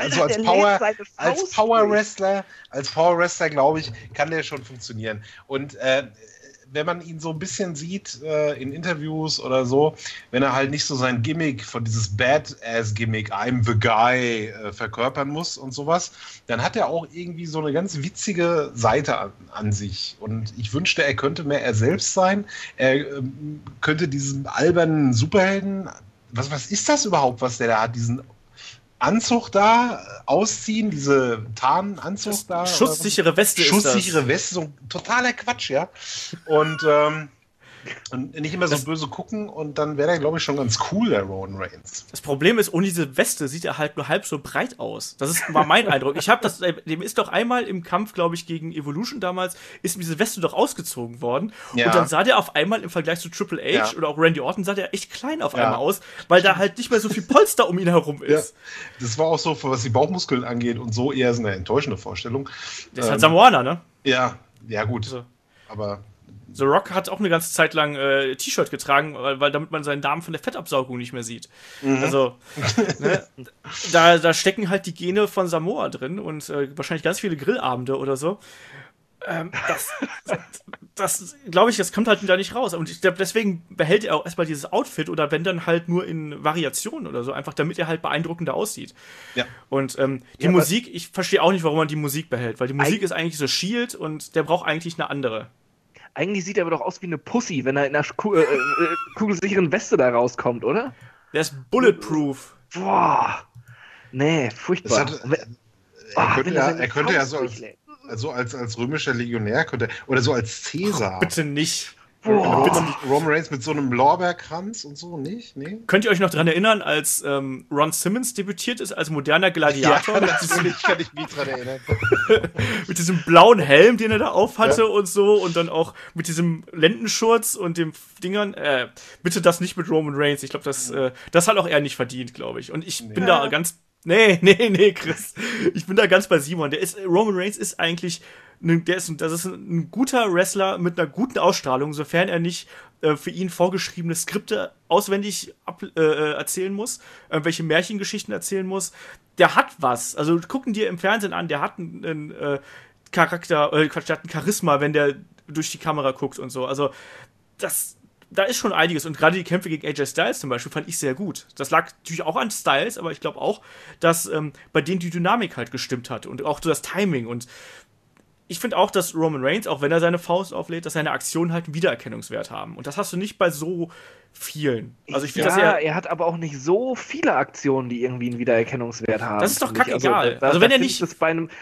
Power Wrestler, glaube ich, kann der schon funktionieren. Und wenn man ihn so ein bisschen sieht in Interviews oder so, wenn er halt nicht so sein Gimmick von dieses Badass-Gimmick, I'm the Guy, verkörpern muss und sowas, dann hat er auch irgendwie so eine ganz witzige Seite an sich. Und ich wünschte, er könnte mehr er selbst sein. Er könnte diesen albernen Superhelden, was ist das überhaupt, was der da hat, diesen Anzug da ausziehen, diese Tarnanzug da. Schutzsichere Weste ist das. Schutzsichere Weste, so totaler Quatsch, ja. Und nicht immer so böse gucken und dann wäre der, glaube ich, schon ganz cool, der Roman Reigns. Das Problem ist, ohne diese Weste sieht er halt nur halb so breit aus. War mein Eindruck. Dem ist doch einmal im Kampf, glaube ich, gegen Evolution damals, ist diese Weste doch ausgezogen worden. Ja. Und dann sah der auf einmal im Vergleich zu Triple H oder auch Randy Orton, sah der echt klein auf einmal aus, weil da halt nicht mehr so viel Polster um ihn herum ist. Ja. Das war auch so, was die Bauchmuskeln angeht und so eher so eine enttäuschende Vorstellung. Das ist halt Samoaner, ne? Ja, gut. Also. Aber The Rock hat auch eine ganze Zeit lang T-Shirt getragen, weil damit man seinen Darm von der Fettabsaugung nicht mehr sieht. Mhm. Also, ne, da stecken halt die Gene von Samoa drin und wahrscheinlich ganz viele Grillabende oder so. Das glaube ich, das kommt halt da nicht raus. Und ich glaube, deswegen behält er auch erstmal dieses Outfit oder wenn dann halt nur in Variationen oder so, einfach damit er halt beeindruckender aussieht. Ja. Und die Musik, ich verstehe auch nicht, warum man die Musik behält, weil die Musik ist eigentlich so Shield und der braucht eigentlich eine andere. Eigentlich sieht er aber doch aus wie eine Pussy, wenn er in einer kugelsicheren Weste da rauskommt, oder? Der ist bulletproof. Boah. Nee, furchtbar. Er könnte ja so als römischer Legionär oder so als Cäsar. Oh, bitte nicht. Roman Reigns mit so einem Lorbeerkranz und so, nicht? Nee? Könnt ihr euch noch daran erinnern, als Ron Simmons debütiert ist als moderner Gladiator? Ja, kann ich mich dran erinnern. Mit diesem blauen Helm, den er da aufhatte und so und dann auch mit diesem Lendenschurz und dem Dingern. Bitte das nicht mit Roman Reigns. Ich glaube, das hat auch er nicht verdient, glaube ich. Und ich bin da ganz... Nee, Chris. Ich bin da ganz bei Simon. Roman Reigns ist eigentlich... Das ist ein guter Wrestler mit einer guten Ausstrahlung, sofern er nicht für ihn vorgeschriebene Skripte auswendig erzählen muss, welche Märchengeschichten erzählen muss. Der hat was. Also gucken dir im Fernsehen an, der hat einen Charakter, der hat ein Charisma, wenn der durch die Kamera guckt und so. Also da ist schon einiges. Und gerade die Kämpfe gegen AJ Styles zum Beispiel fand ich sehr gut. Das lag natürlich auch an Styles, aber ich glaube auch, dass bei denen die Dynamik halt gestimmt hat und auch so das Timing. Und ich finde auch, dass Roman Reigns, auch wenn er seine Faust auflädt, dass seine Aktionen halt einen Wiedererkennungswert haben. Und das hast du nicht bei so vielen. Also ich finde, er hat aber auch nicht so viele Aktionen, die irgendwie einen Wiedererkennungswert haben. Das ist doch kackegal. Also wenn er nicht... Das bei einem,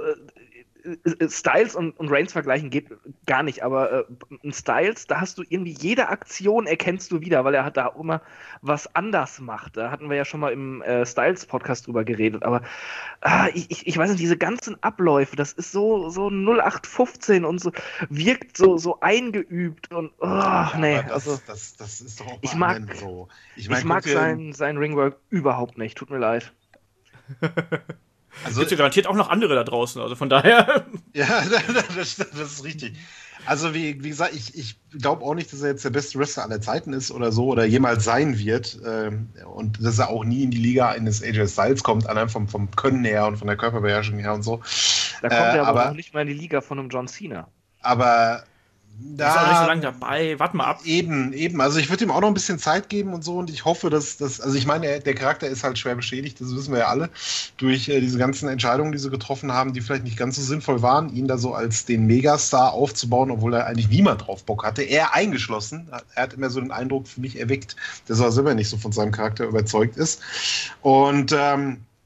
Styles und Reigns vergleichen geht gar nicht, aber in Styles, da hast du irgendwie jede Aktion erkennst du wieder, weil er hat da auch immer was anders macht. Da hatten wir ja schon mal im Styles-Podcast drüber geredet, aber ich weiß nicht, diese ganzen Abläufe, das ist so 0815 und so, wirkt so eingeübt und nee. Also, das ist doch auch ich mag so. Ich mag sein Ringwork überhaupt nicht, tut mir leid. Also, gibt ja garantiert auch noch andere da draußen, also von daher. Ja, das ist richtig. Also wie gesagt, ich glaube auch nicht, dass er jetzt der beste Wrestler aller Zeiten ist oder so oder jemals sein wird und dass er auch nie in die Liga eines AJ Styles kommt, allein vom Können her und von der Körperbeherrschung her und so. Da kommt er aber auch nicht mal in die Liga von einem John Cena. Aber da ist auch nicht so lange dabei, warte mal ab. Eben. Also ich würde ihm auch noch ein bisschen Zeit geben und so und ich hoffe, also ich meine, der Charakter ist halt schwer beschädigt, das wissen wir ja alle, durch diese ganzen Entscheidungen, die sie getroffen haben, die vielleicht nicht ganz so sinnvoll waren, ihn da so als den Megastar aufzubauen, obwohl er eigentlich niemand drauf Bock hatte, er eingeschlossen. Er hat immer so den Eindruck für mich erweckt, dass er selber nicht so von seinem Charakter überzeugt ist. Und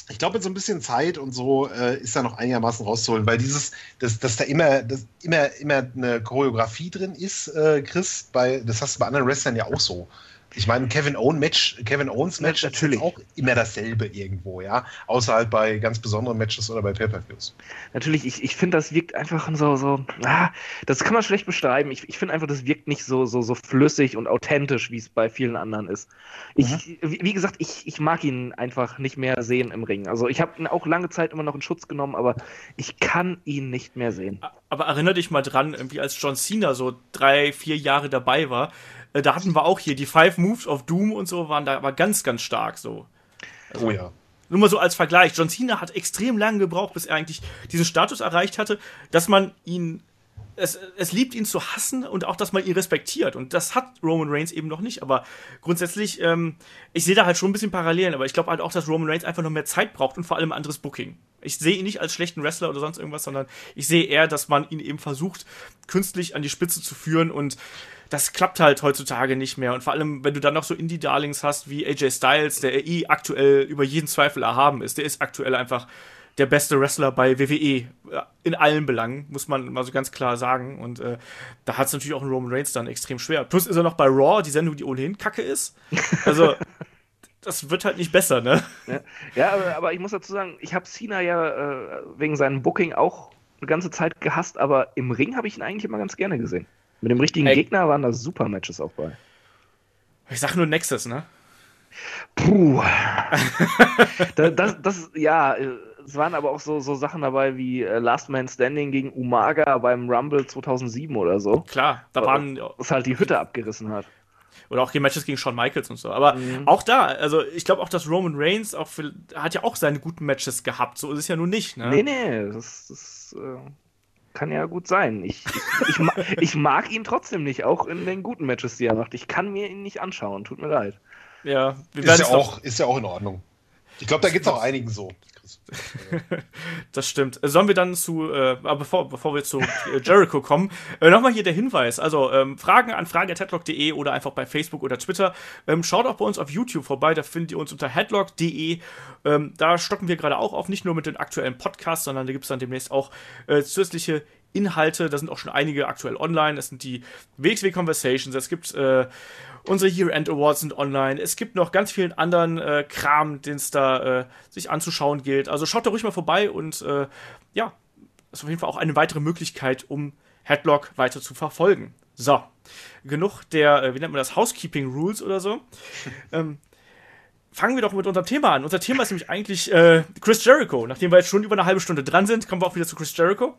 Ich glaube, mit so ein bisschen Zeit und so ist da noch einigermaßen rauszuholen, weil dass da immer eine Choreografie drin ist, Chris, das hast du bei anderen Wrestlern ja auch so. Ich meine, Kevin Owens Match ist jetzt auch immer dasselbe irgendwo, ja. Außer halt bei ganz besonderen Matches oder bei Pay-Per-Views. Natürlich, ich finde, das wirkt einfach das kann man schlecht beschreiben. Ich finde einfach, das wirkt nicht so flüssig und authentisch, wie es bei vielen anderen ist. Wie gesagt, ich mag ihn einfach nicht mehr sehen im Ring. Also ich habe ihn auch lange Zeit immer noch in Schutz genommen, aber ich kann ihn nicht mehr sehen. Aber erinnere dich mal dran, irgendwie als John Cena so 3-4 Jahre dabei war, da hatten wir auch hier die 5 Moves of Doom und so, waren da aber ganz, ganz stark so. Also, ja. Nur mal so als Vergleich. John Cena hat extrem lange gebraucht, bis er eigentlich diesen Status erreicht hatte, dass man es liebt, ihn zu hassen und auch, dass man ihn respektiert. Und das hat Roman Reigns eben noch nicht. Aber grundsätzlich, ich sehe da halt schon ein bisschen Parallelen. Aber ich glaube halt auch, dass Roman Reigns einfach noch mehr Zeit braucht und vor allem ein anderes Booking. Ich sehe ihn nicht als schlechten Wrestler oder sonst irgendwas, sondern ich sehe eher, dass man ihn eben versucht, künstlich an die Spitze zu führen. Und das klappt halt heutzutage nicht mehr. Und vor allem, wenn du dann noch so Indie-Darlings hast wie AJ Styles, der aktuell über jeden Zweifel erhaben ist. Der ist aktuell einfach der beste Wrestler bei WWE. In allen Belangen, muss man mal so ganz klar sagen. Und da hat es natürlich auch einen Roman Reigns dann extrem schwer. Plus ist er noch bei Raw, die Sendung, die ohnehin kacke ist. Also, das wird halt nicht besser, ne? Ja, aber ich muss dazu sagen, ich habe Cena ja wegen seinem Booking auch eine ganze Zeit gehasst, aber im Ring habe ich ihn eigentlich immer ganz gerne gesehen. Mit dem richtigen Gegner waren da super Matches auch bei. Ich sag nur Nexus, ne? Puh. Es waren aber auch so Sachen dabei wie Last Man Standing gegen Umaga beim Rumble 2007 oder so. Klar, was halt die Hütte abgerissen hat. Oder auch die Matches gegen Shawn Michaels und so. Aber auch da, also ich glaube auch, dass Roman Reigns hat ja auch seine guten Matches gehabt. So ist es ja nun nicht, ne? Nee, das kann ja gut sein. Ich mag ihn trotzdem nicht, auch in den guten Matches, die er macht. Ich kann mir ihn nicht anschauen, tut mir leid. Ja, ist ja auch in Ordnung. Ich glaube, da geht es auch einigen so. Das stimmt. Sollen wir dann bevor wir zu Jericho kommen, nochmal hier der Hinweis. Also Fragen an fragen@headlock.de oder einfach bei Facebook oder Twitter. Schaut auch bei uns auf YouTube vorbei, da findet ihr uns unter headlock.de. Da stocken wir gerade auch auf, nicht nur mit den aktuellen Podcasts, sondern da gibt es dann demnächst auch zusätzliche Inhalte. Da sind auch schon einige aktuell online. Das sind die WXW Conversations, es gibt unsere Year-End Awards sind online. Es gibt noch ganz vielen anderen Kram, den es da sich anzuschauen gilt. Also schaut da ruhig mal vorbei und das ist auf jeden Fall auch eine weitere Möglichkeit, um Headlock weiter zu verfolgen. So, genug der, wie nennt man das, Housekeeping Rules oder so. Fangen wir doch mit unserem Thema an. Unser Thema ist nämlich eigentlich Chris Jericho. Nachdem wir jetzt schon über eine halbe Stunde dran sind, kommen wir auch wieder zu Chris Jericho.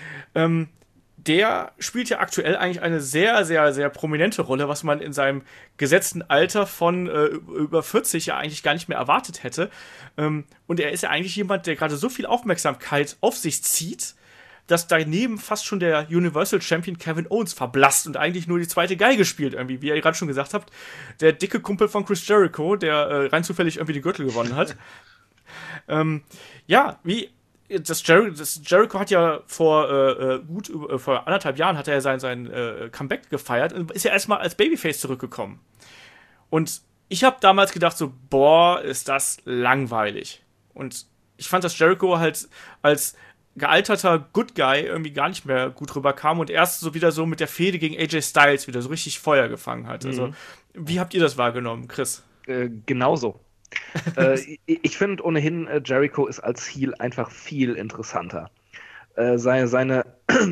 Der spielt ja aktuell eigentlich eine sehr, sehr, sehr prominente Rolle, was man in seinem gesetzten Alter von über 40 ja eigentlich gar nicht mehr erwartet hätte. Und er ist ja eigentlich jemand, der gerade so viel Aufmerksamkeit auf sich zieht, dass daneben fast schon der Universal Champion Kevin Owens verblasst und eigentlich nur die zweite Geige spielt irgendwie, wie ihr gerade schon gesagt habt. Der dicke Kumpel von Chris Jericho, der rein zufällig irgendwie den Gürtel gewonnen hat. Jericho hat ja vor 1,5 Jahren hat er sein Comeback gefeiert und ist ja erstmal als Babyface zurückgekommen. Und ich habe damals gedacht so, boah, ist das langweilig. Und ich fand, dass Jericho halt als gealterter Good Guy irgendwie gar nicht mehr gut rüberkam und erst so wieder so mit der Fehde gegen AJ Styles wieder so richtig Feuer gefangen hat. Also, wie habt ihr das wahrgenommen, Chris? Genauso. Ich finde ohnehin, Jericho ist als Heel einfach viel interessanter. Seine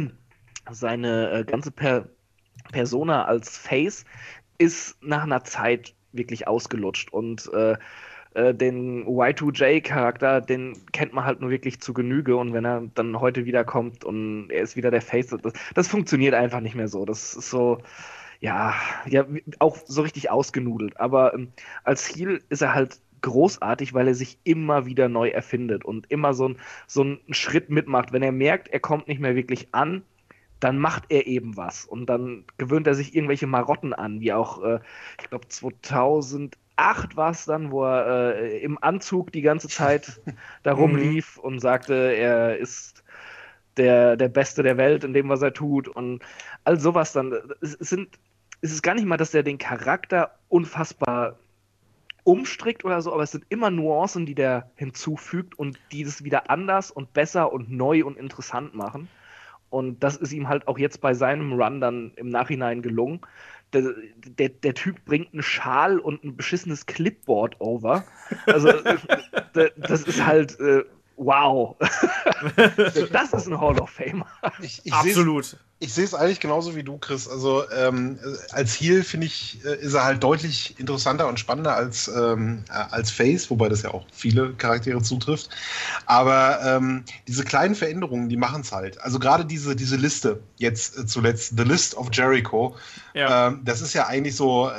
ganze Persona als Face ist nach einer Zeit wirklich ausgelutscht und den Y2J-Charakter, den kennt man halt nur wirklich zu Genüge und wenn er dann heute wiederkommt und er ist wieder der Face, das funktioniert einfach nicht mehr so. Das ist so, ja, auch so richtig ausgenudelt. Aber als Heel ist er halt großartig, weil er sich immer wieder neu erfindet und immer so einen Schritt mitmacht. Wenn er merkt, er kommt nicht mehr wirklich an, dann macht er eben was und dann gewöhnt er sich irgendwelche Marotten an, wie auch, ich glaube 2008 war es dann, wo er im Anzug die ganze Zeit da rumlief und sagte, er ist der Beste der Welt in dem, was er tut und all sowas dann. Es ist gar nicht mal, dass er den Charakter unfassbar umstrickt oder so, aber es sind immer Nuancen, die der hinzufügt und die das wieder anders und besser und neu und interessant machen. Und das ist ihm halt auch jetzt bei seinem Run dann im Nachhinein gelungen. Der Typ bringt einen Schal und ein beschissenes Clipboard over. Also das ist halt wow. Das ist ein Hall of Famer. Absolut. Ich sehe es eigentlich genauso wie du, Chris. Also als Heel, finde ich, ist er halt deutlich interessanter und spannender als Face, wobei das ja auch viele Charaktere zutrifft. Aber diese kleinen Veränderungen, die machen es halt. Also gerade diese Liste, jetzt zuletzt, The List of Jericho, das ist ja eigentlich so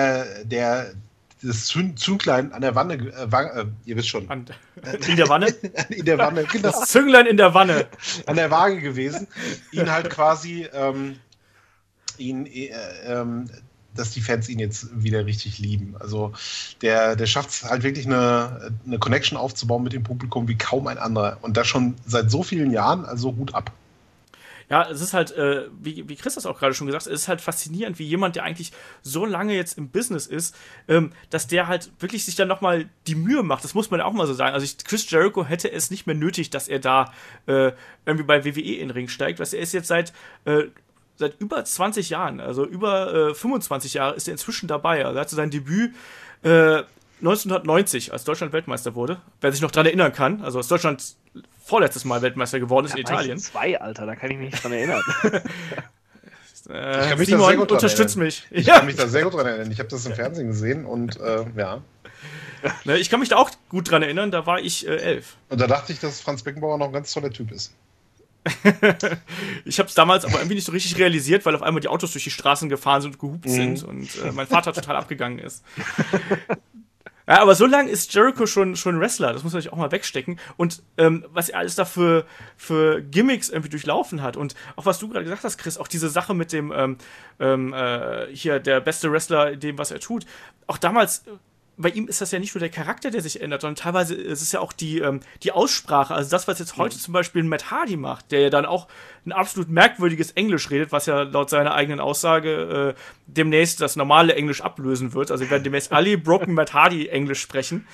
das Zünglein an der Wanne, ihr wisst schon. In der Wanne? In der Wanne, genau. Das Zünglein in der Wanne. An der Waage gewesen. Ihn halt quasi, dass die Fans ihn jetzt wieder richtig lieben. Also der schafft es halt wirklich eine Connection aufzubauen mit dem Publikum wie kaum ein anderer. Und das schon seit so vielen Jahren, also Hut ab. Ja, es ist halt, wie Chris das auch gerade schon gesagt hat, es ist halt faszinierend, wie jemand, der eigentlich so lange jetzt im Business ist, dass der halt wirklich sich dann nochmal die Mühe macht. Das muss man auch mal so sagen. Also Chris Jericho hätte es nicht mehr nötig, dass er da irgendwie bei WWE in den Ring steigt. Er ist jetzt seit über 20 Jahren, also über 25 Jahre ist er inzwischen dabei. Also er hatte sein Debüt 1990, als Deutschland Weltmeister wurde. Wer sich noch dran erinnern kann, also als Deutschland vorletztes Mal Weltmeister geworden ist in Italien. 2, Alter, da kann ich mich nicht dran erinnern. Ich kann mich Simon, da sehr gut unterstützt mich. Ich kann mich da sehr gut dran erinnern. Ich habe das im Fernsehen gesehen und ja. Ne, ich kann mich da auch gut dran erinnern, da war ich 11. Und da dachte ich, dass Franz Beckenbauer noch ein ganz toller Typ ist. Ich habe es damals aber irgendwie nicht so richtig realisiert, weil auf einmal die Autos durch die Straßen gefahren sind und gehupt sind und mein Vater total abgegangen ist. Ja, aber so lange ist Jericho schon Wrestler, das muss man sich auch mal wegstecken. Und was er alles da für Gimmicks irgendwie durchlaufen hat. Und auch was du gerade gesagt hast, Chris, auch diese Sache mit dem hier der beste Wrestler in dem, was er tut. Auch damals, bei ihm ist das ja nicht nur der Charakter, der sich ändert, sondern teilweise ist es ja auch die Aussprache. Also das, was jetzt heute zum Beispiel Matt Hardy macht, der ja dann auch ein absolut merkwürdiges Englisch redet, was ja laut seiner eigenen Aussage demnächst das normale Englisch ablösen wird. Also wir werden demnächst alle Broken Matt Hardy Englisch sprechen.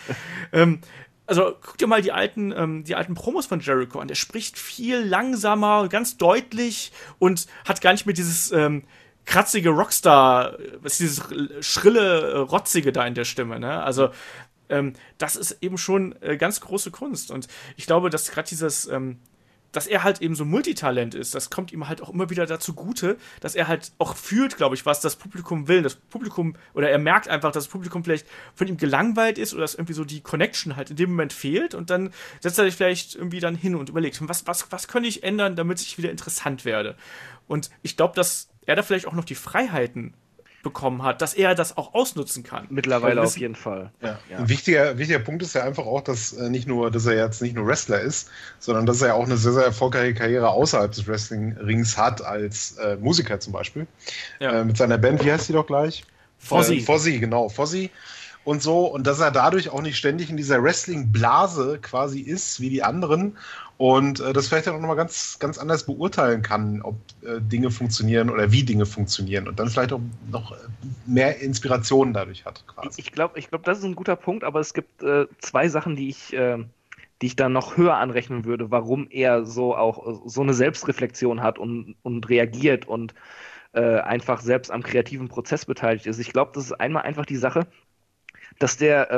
Also guck dir mal die alten Promos von Jericho an. Der spricht viel langsamer, ganz deutlich und hat gar nicht mehr dieses kratzige Rockstar, was ist dieses schrille, rotzige da in der Stimme, ne? Also, das ist eben schon ganz große Kunst. Und ich glaube, dass gerade dieses, dass er halt eben so Multitalent ist, das kommt ihm halt auch immer wieder dazu gute, dass er halt auch fühlt, glaube ich, was das Publikum will. Das Publikum, oder er merkt einfach, dass das Publikum vielleicht von ihm gelangweilt ist oder dass irgendwie so die Connection halt in dem Moment fehlt und dann setzt er sich vielleicht irgendwie dann hin und überlegt, was könnte ich ändern, damit ich wieder interessant werde. Und ich glaube, dass er da vielleicht auch noch die Freiheiten bekommen hat, dass er das auch ausnutzen kann. Mittlerweile auf jeden Fall. Ja. Ein wichtiger Punkt ist ja einfach auch, dass er jetzt nicht nur Wrestler ist, sondern dass er auch eine sehr, sehr erfolgreiche Karriere außerhalb des Wrestling-Rings hat, als Musiker zum Beispiel. Ja. Mit seiner Band, wie heißt die doch gleich? Fozzy. Fozzy. Und so, und dass er dadurch auch nicht ständig in dieser Wrestling-Blase quasi ist, wie die anderen. Und das vielleicht auch nochmal ganz, ganz anders beurteilen kann, ob Dinge funktionieren oder wie Dinge funktionieren. Und dann vielleicht auch noch mehr Inspirationen dadurch hat. Quasi. Ich glaube, das ist ein guter Punkt, aber es gibt 2 Sachen, die ich da noch höher anrechnen würde, warum er so auch so eine Selbstreflexion hat und reagiert und einfach selbst am kreativen Prozess beteiligt ist. Ich glaube, das ist einmal einfach die Sache, dass der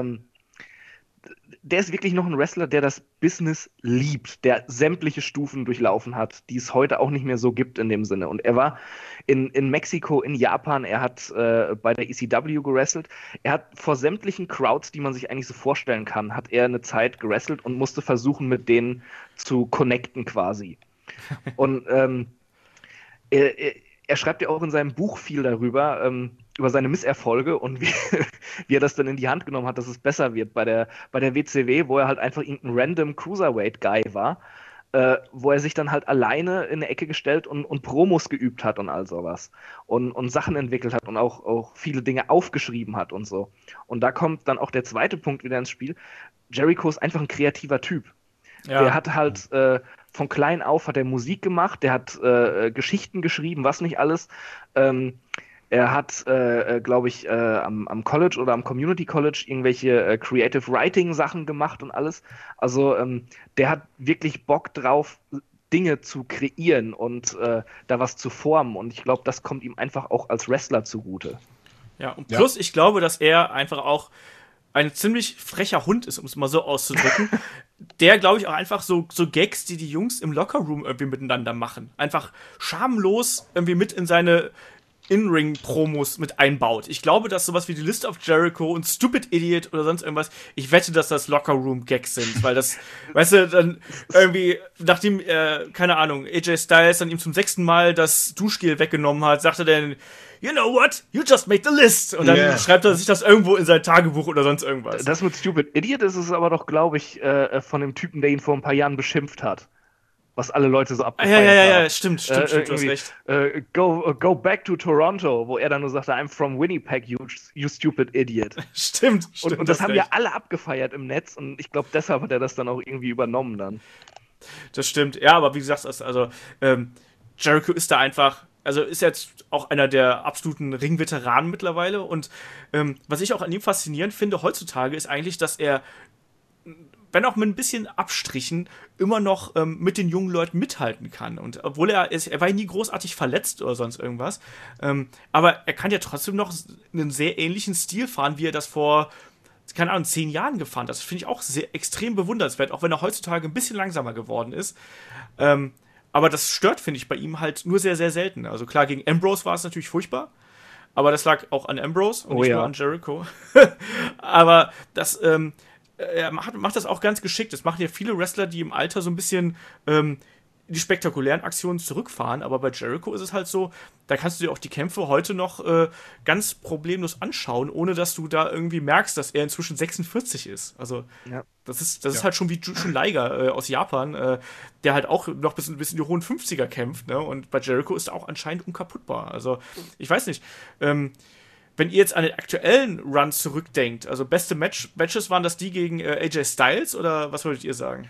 ist wirklich noch ein Wrestler, der das Business liebt, der sämtliche Stufen durchlaufen hat, die es heute auch nicht mehr so gibt in dem Sinne. Und er war in Mexiko, in Japan, er hat bei der ECW gewrestelt, er hat vor sämtlichen Crowds, die man sich eigentlich so vorstellen kann, hat er eine Zeit gewrestelt und musste versuchen, mit denen zu connecten quasi. Und er schreibt ja auch in seinem Buch viel darüber, über seine Misserfolge und wie er das dann in die Hand genommen hat, dass es besser wird bei der WCW, wo er halt einfach irgendein random Cruiserweight-Guy war, wo er sich dann halt alleine in eine Ecke gestellt und Promos geübt hat und all sowas und Sachen entwickelt hat und auch viele Dinge aufgeschrieben hat und so. Und da kommt dann auch der zweite Punkt wieder ins Spiel. Jericho ist einfach ein kreativer Typ. Ja. Der hat halt von klein auf hat er Musik gemacht, der hat Geschichten geschrieben, was nicht alles. Er hat, glaube ich, am College oder am Community College irgendwelche Creative Writing Sachen gemacht und alles. Also der hat wirklich Bock drauf, Dinge zu kreieren und da was zu formen. Und ich glaube, das kommt ihm einfach auch als Wrestler zugute. Ja, und plus, ich glaube, dass er einfach auch ein ziemlich frecher Hund ist, um es mal so auszudrücken. Der, glaube ich, auch einfach so Gags, die Jungs im Lockerroom irgendwie miteinander machen. Einfach schamlos irgendwie mit in seine In-Ring-Promos mit einbaut. Ich glaube, dass sowas wie die List of Jericho und Stupid Idiot oder sonst irgendwas, ich wette, dass das Locker-Room-Gags sind, weil das, weißt du, dann irgendwie, nachdem, keine Ahnung, AJ Styles dann ihm zum 6. Mal das Duschgel weggenommen hat, sagt er dann, you know what, you just made the list. Und dann schreibt er sich das irgendwo in sein Tagebuch oder sonst irgendwas. Das mit Stupid Idiot ist es aber doch, glaube ich, von dem Typen, der ihn vor ein paar Jahren beschimpft hat. Was alle Leute so abgefeiert haben. Ja, stimmt, du hast recht. Go back to Toronto, wo er dann nur sagte, I'm from Winnipeg, you stupid idiot. Stimmt. Und das haben ja alle abgefeiert im Netz und ich glaube, deshalb hat er das dann auch irgendwie übernommen dann. Das stimmt, ja, aber wie gesagt, also Jericho ist da einfach, also ist jetzt auch einer der absoluten Ringveteranen mittlerweile und was ich auch an ihm faszinierend finde heutzutage ist eigentlich, dass er, wenn auch mit ein bisschen Abstrichen, immer noch mit den jungen Leuten mithalten kann. Und obwohl er war ja nie großartig verletzt oder sonst irgendwas, aber er kann ja trotzdem noch einen sehr ähnlichen Stil fahren, wie er das vor, keine Ahnung, 10 Jahren gefahren hat. Das finde ich auch sehr extrem bewundernswert, auch wenn er heutzutage ein bisschen langsamer geworden ist. Aber das stört, finde ich, bei ihm halt nur sehr, sehr selten. Also klar, gegen Ambrose war es natürlich furchtbar, aber das lag auch an Ambrose und nicht nur an Jericho. Aber das, er macht das auch ganz geschickt. Das machen ja viele Wrestler, die im Alter so ein bisschen die spektakulären Aktionen zurückfahren. Aber bei Jericho ist es halt so, da kannst du dir auch die Kämpfe heute noch ganz problemlos anschauen, ohne dass du da irgendwie merkst, dass er inzwischen 46 ist. Also das ist halt schon wie Jushin Liger aus Japan, der halt auch noch bis in die hohen 50er kämpft. Ne? Und bei Jericho ist er auch anscheinend unkaputtbar. Also ich weiß nicht, wenn ihr jetzt an den aktuellen Run zurückdenkt, also beste Matches, waren das die gegen AJ Styles oder was würdet ihr sagen?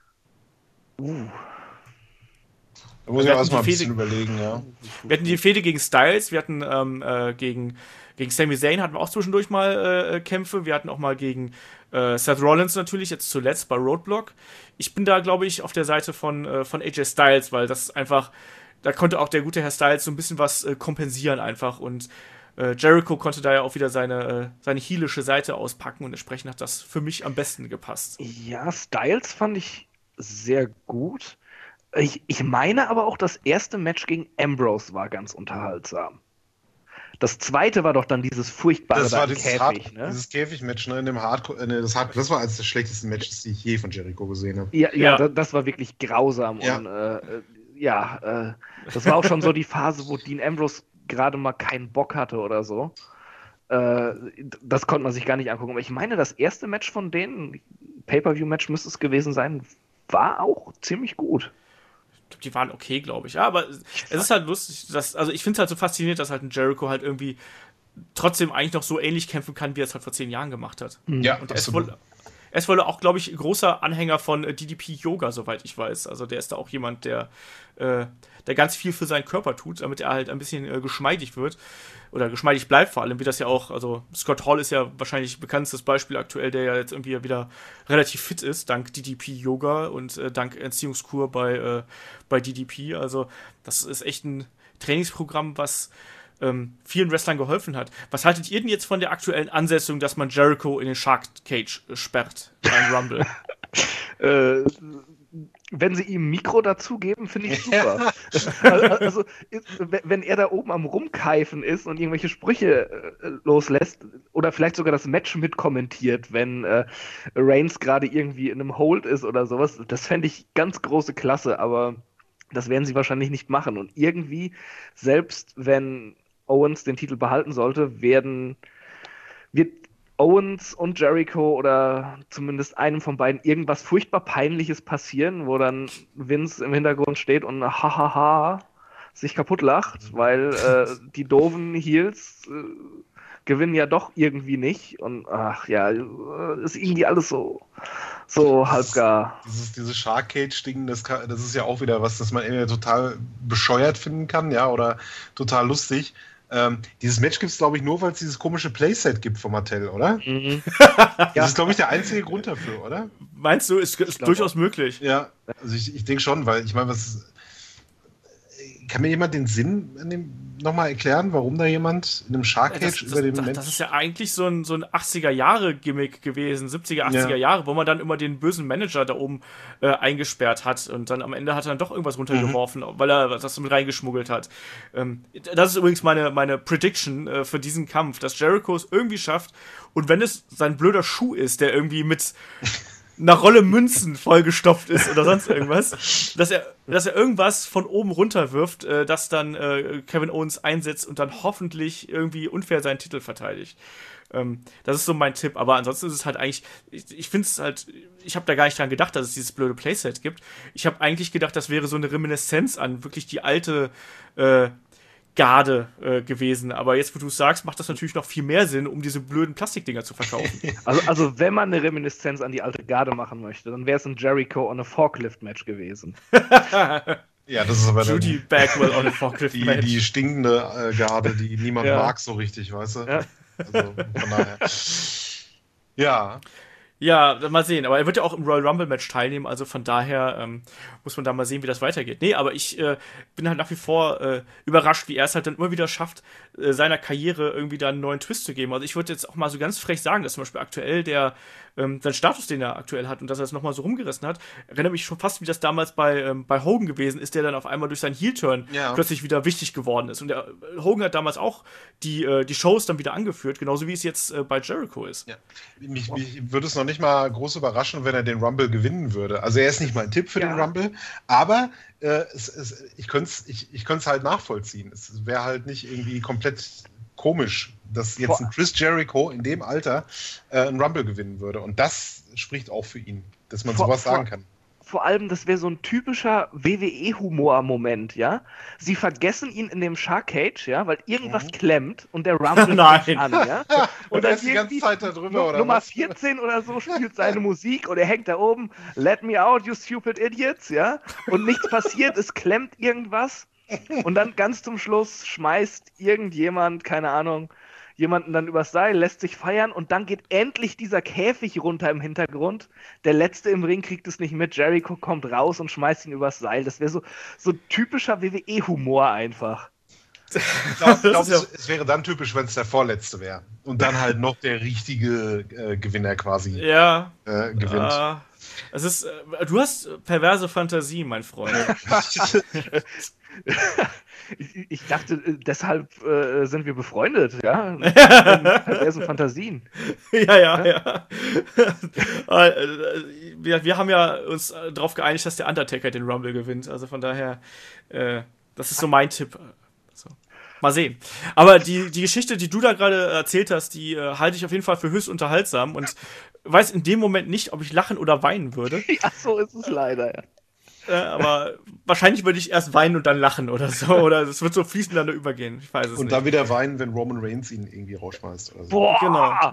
Da muss ich erstmal ein bisschen überlegen, ja. Wir hatten die Fehde gegen Styles, wir hatten gegen Sami Zayn hatten wir auch zwischendurch mal Kämpfe, wir hatten auch mal gegen Seth Rollins natürlich, jetzt zuletzt bei Roadblock. Ich bin da, glaube ich, auf der Seite von AJ Styles, weil das einfach, da konnte auch der gute Herr Styles so ein bisschen was kompensieren einfach und Jericho konnte da ja auch wieder seine heelische Seite auspacken und entsprechend hat das für mich am besten gepasst. Ja, Styles fand ich sehr gut. Ich meine aber auch, das erste Match gegen Ambrose war ganz unterhaltsam. Das zweite war doch dann dieses furchtbare Käfig, ne? Dieses Käfig-Match, ne? In dem Hardcore, das war eines der schlechtesten Matches, die ich je von Jericho gesehen habe. Ja. Das war wirklich grausam. Ja. Und das war auch schon so die Phase, wo Dean Ambrose gerade mal keinen Bock hatte oder so. Das konnte man sich gar nicht angucken. Aber ich meine, das erste Match von denen, Pay-Per-View-Match müsste es gewesen sein, war auch ziemlich gut. Ich glaube, die waren okay, glaube ich. Ja, aber es ist halt lustig, also ich finde es halt so faszinierend, dass halt ein Jericho halt irgendwie trotzdem eigentlich noch so ähnlich kämpfen kann, wie er es halt vor 10 Jahren gemacht hat. Ja, und er ist wohl auch, glaube ich, großer Anhänger von DDP-Yoga, soweit ich weiß. Also der ist da auch jemand, der ganz viel für seinen Körper tut, damit er halt ein bisschen geschmeidig wird. Oder geschmeidig bleibt vor allem, wie das ja auch, also Scott Hall ist ja wahrscheinlich bekanntes Beispiel aktuell, der ja jetzt irgendwie wieder relativ fit ist, dank DDP-Yoga und dank Entziehungskur bei DDP. Also das ist echt ein Trainingsprogramm, was vielen Wrestlern geholfen hat. Was haltet ihr denn jetzt von der aktuellen Ansetzung, dass man Jericho in den Shark Cage sperrt beim Rumble? Wenn sie ihm ein Mikro dazugeben, finde ich super. Also, wenn er da oben am Rumkeifen ist und irgendwelche Sprüche loslässt oder vielleicht sogar das Match mitkommentiert, wenn Reigns gerade irgendwie in einem Hold ist oder sowas, das fände ich ganz große Klasse, aber das werden sie wahrscheinlich nicht machen. Und irgendwie, selbst wenn Owens den Titel behalten sollte, wird Owens und Jericho oder zumindest einem von beiden irgendwas furchtbar Peinliches passieren, wo dann Vince im Hintergrund steht und hahaha sich kaputt lacht, weil die doofen Heels gewinnen ja doch irgendwie nicht und ist irgendwie alles so so halbgar. Dieses Shark Cage-Ding, das ist ja auch wieder was, das man entweder total bescheuert finden kann, ja, oder total lustig. Dieses Match gibt es, glaube ich, nur, weil es dieses komische Playset gibt von Mattel, oder? Mhm. Das ist, glaube ich, der einzige Grund dafür, oder? Meinst du, ist durchaus möglich? Ja, also ich denke schon, weil ich meine, kann mir jemand den Sinn nochmal erklären, warum da jemand in einem Shark Cage über dem Match... Das ist ja eigentlich so ein 80er-Jahre-Gimmick gewesen, 70er, 80er Jahre, wo man dann immer den bösen Manager da oben eingesperrt hat und dann am Ende hat er dann doch irgendwas runtergeworfen, weil er das mit reingeschmuggelt hat. Das ist übrigens meine Prediction für diesen Kampf, dass Jericho es irgendwie schafft und wenn es sein blöder Schuh ist, der irgendwie mit einer Rolle Münzen vollgestopft ist oder sonst irgendwas, dass er irgendwas von oben runter wirft, das dann Kevin Owens einsetzt und dann hoffentlich irgendwie unfair seinen Titel verteidigt. Das ist so mein Tipp, aber ansonsten ist es halt eigentlich, ich finde es halt, ich habe da gar nicht dran gedacht, dass es dieses blöde Playset gibt. Ich habe eigentlich gedacht, das wäre so eine Reminiszenz an wirklich die alte Garde gewesen. Aber jetzt, wo du es sagst, macht das natürlich noch viel mehr Sinn, um diese blöden Plastikdinger zu verkaufen. Also wenn man eine Reminiszenz an die alte Garde machen möchte, dann wäre es ein Jericho on a Forklift-Match gewesen. Ja, das ist aber Judy Bagwell on a Forklift-Match. Die stinkende Garde, die niemand mag so richtig, weißt du? Ja. Also von daher. Ja. Ja, mal sehen. Aber er wird ja auch im Royal Rumble-Match teilnehmen, also von daher muss man da mal sehen, wie das weitergeht. Nee, aber ich bin halt nach wie vor überrascht, wie er es halt dann immer wieder schafft, seiner Karriere irgendwie da einen neuen Twist zu geben. Also ich würde jetzt auch mal so ganz frech sagen, dass zum Beispiel aktuell sein Status, den er aktuell hat und dass er es nochmal so rumgerissen hat, erinnert mich schon fast, wie das damals bei Hogan gewesen ist, der dann auf einmal durch seinen Heel-Turn plötzlich wieder wichtig geworden ist. Und Hogan hat damals auch die Shows dann wieder angeführt, genauso wie es jetzt bei Jericho ist. Ja. Mich würde es noch nicht mal groß überraschen, wenn er den Rumble gewinnen würde. Also er ist nicht mein Tipp für den Rumble, aber ich könnte es halt nachvollziehen. Es wäre halt nicht irgendwie komplett komisch, dass jetzt ein Chris Jericho in dem Alter einen Rumble gewinnen würde. Und das spricht auch für ihn, dass man sowas sagen kann. Vor allem, das wäre so ein typischer WWE-Humor-Moment, ja? Sie vergessen ihn in dem Shark Cage, ja, weil irgendwas klemmt und der Rumble fängt an, ja? Und er ist die ganze Zeit da drüber, oder Nummer was? 14 oder so spielt seine Musik und er hängt da oben, let me out, you stupid idiots, ja? Und nichts passiert, es klemmt irgendwas und dann ganz zum Schluss schmeißt irgendjemand, keine Ahnung, jemanden dann übers Seil, lässt sich feiern und dann geht endlich dieser Käfig runter im Hintergrund. Der Letzte im Ring kriegt es nicht mit. Jericho kommt raus und schmeißt ihn übers Seil. Das wäre so typischer WWE-Humor einfach. Ich glaube, es wäre dann typisch, wenn es der Vorletzte wäre. Und dann halt noch der richtige Gewinner quasi gewinnt. Du hast perverse Fantasie, mein Freund. Ich dachte, deshalb sind wir befreundet, ja? Perversen Fantasien. Ja. Wir haben ja uns darauf geeinigt, dass der Undertaker den Rumble gewinnt. Also von daher, das ist so mein Tipp. So. Mal sehen. Aber die Geschichte, die du da gerade erzählt hast, die halte ich auf jeden Fall für höchst unterhaltsam und weiß in dem Moment nicht, ob ich lachen oder weinen würde. Ja, so ist es leider, ja. Aber wahrscheinlich würde ich erst weinen und dann lachen oder so. Oder es wird so fließend dann übergehen. Ich weiß es nicht. Und dann wieder weinen, wenn Roman Reigns ihn irgendwie rausschmeißt. Oder so. Boah! Genau.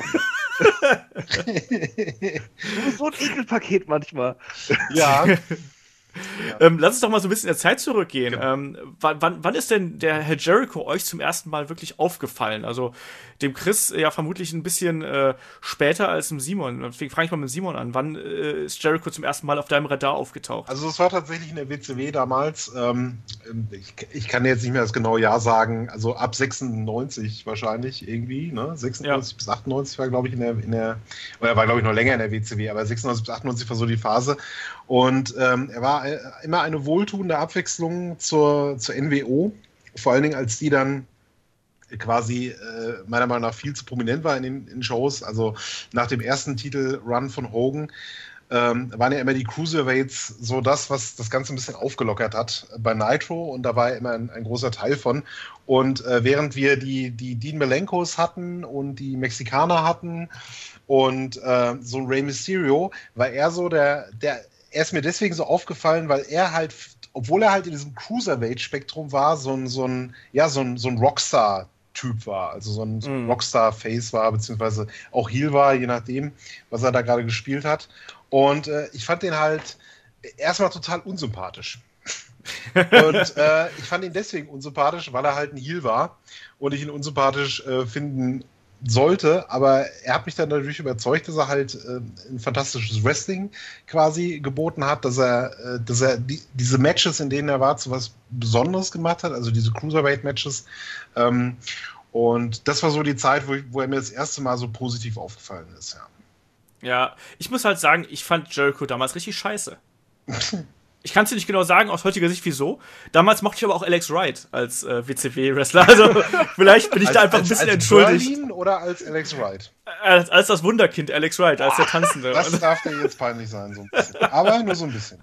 Du bist so ein Ekelpaket manchmal. Ja. Lass uns doch mal so ein bisschen in der Zeit zurückgehen. Genau. Wann ist denn der Herr Jericho euch zum ersten Mal wirklich aufgefallen? Also dem Chris ja vermutlich ein bisschen später als dem Simon. Deswegen frage ich mal mit Simon an. Wann ist Jericho zum ersten Mal auf deinem Radar aufgetaucht? Also es war tatsächlich in der WCW damals. Ich kann jetzt nicht mehr das genaue Jahr sagen. Also ab 96 wahrscheinlich irgendwie. Ne? 96 bis 98 war, glaube ich, oder war, glaube ich, noch länger in der WCW. Aber 96 bis 98 war so die Phase. Und er war immer eine wohltuende Abwechslung zur NWO. Vor allen Dingen, als die dann quasi meiner Meinung nach viel zu prominent war in den Shows. Also nach dem ersten Titel-Run von Hogan waren ja immer die Cruiserweights so das, was das Ganze ein bisschen aufgelockert hat bei Nitro. Und da war immer ein großer Teil von. Und während wir die Dean Malenkos hatten und die Mexikaner hatten und so ein Rey Mysterio, war er so er ist mir deswegen so aufgefallen, weil er halt, obwohl er halt in diesem Cruiserweight-Spektrum war, so ein Rockstar Typ war, also so ein Rockstar-Face war, beziehungsweise auch Heel war, je nachdem, was er da gerade gespielt hat. Und ich fand den halt erstmal total unsympathisch. Und ich fand ihn deswegen unsympathisch, weil er halt ein Heel war und ich ihn unsympathisch finden sollte, aber er hat mich dann dadurch überzeugt, dass er halt ein fantastisches Wrestling quasi geboten hat, dass er diese Matches, in denen er war, zu was Besonderes gemacht hat, also diese Cruiserweight-Matches. Und das war so die Zeit, wo er mir das erste Mal so positiv aufgefallen ist. Ja, ich muss halt sagen, ich fand Jericho damals richtig scheiße. Ich kann es dir nicht genau sagen, aus heutiger Sicht, wieso. Damals mochte ich aber auch Alex Wright als WCW-Wrestler. Also vielleicht bin ich da einfach ein bisschen entschuldigt. Als Berlin oder als Alex Wright? Als das Wunderkind Alex Wright, als der Tanzende. Das darf dir jetzt peinlich sein, so ein bisschen. Aber nur so ein bisschen.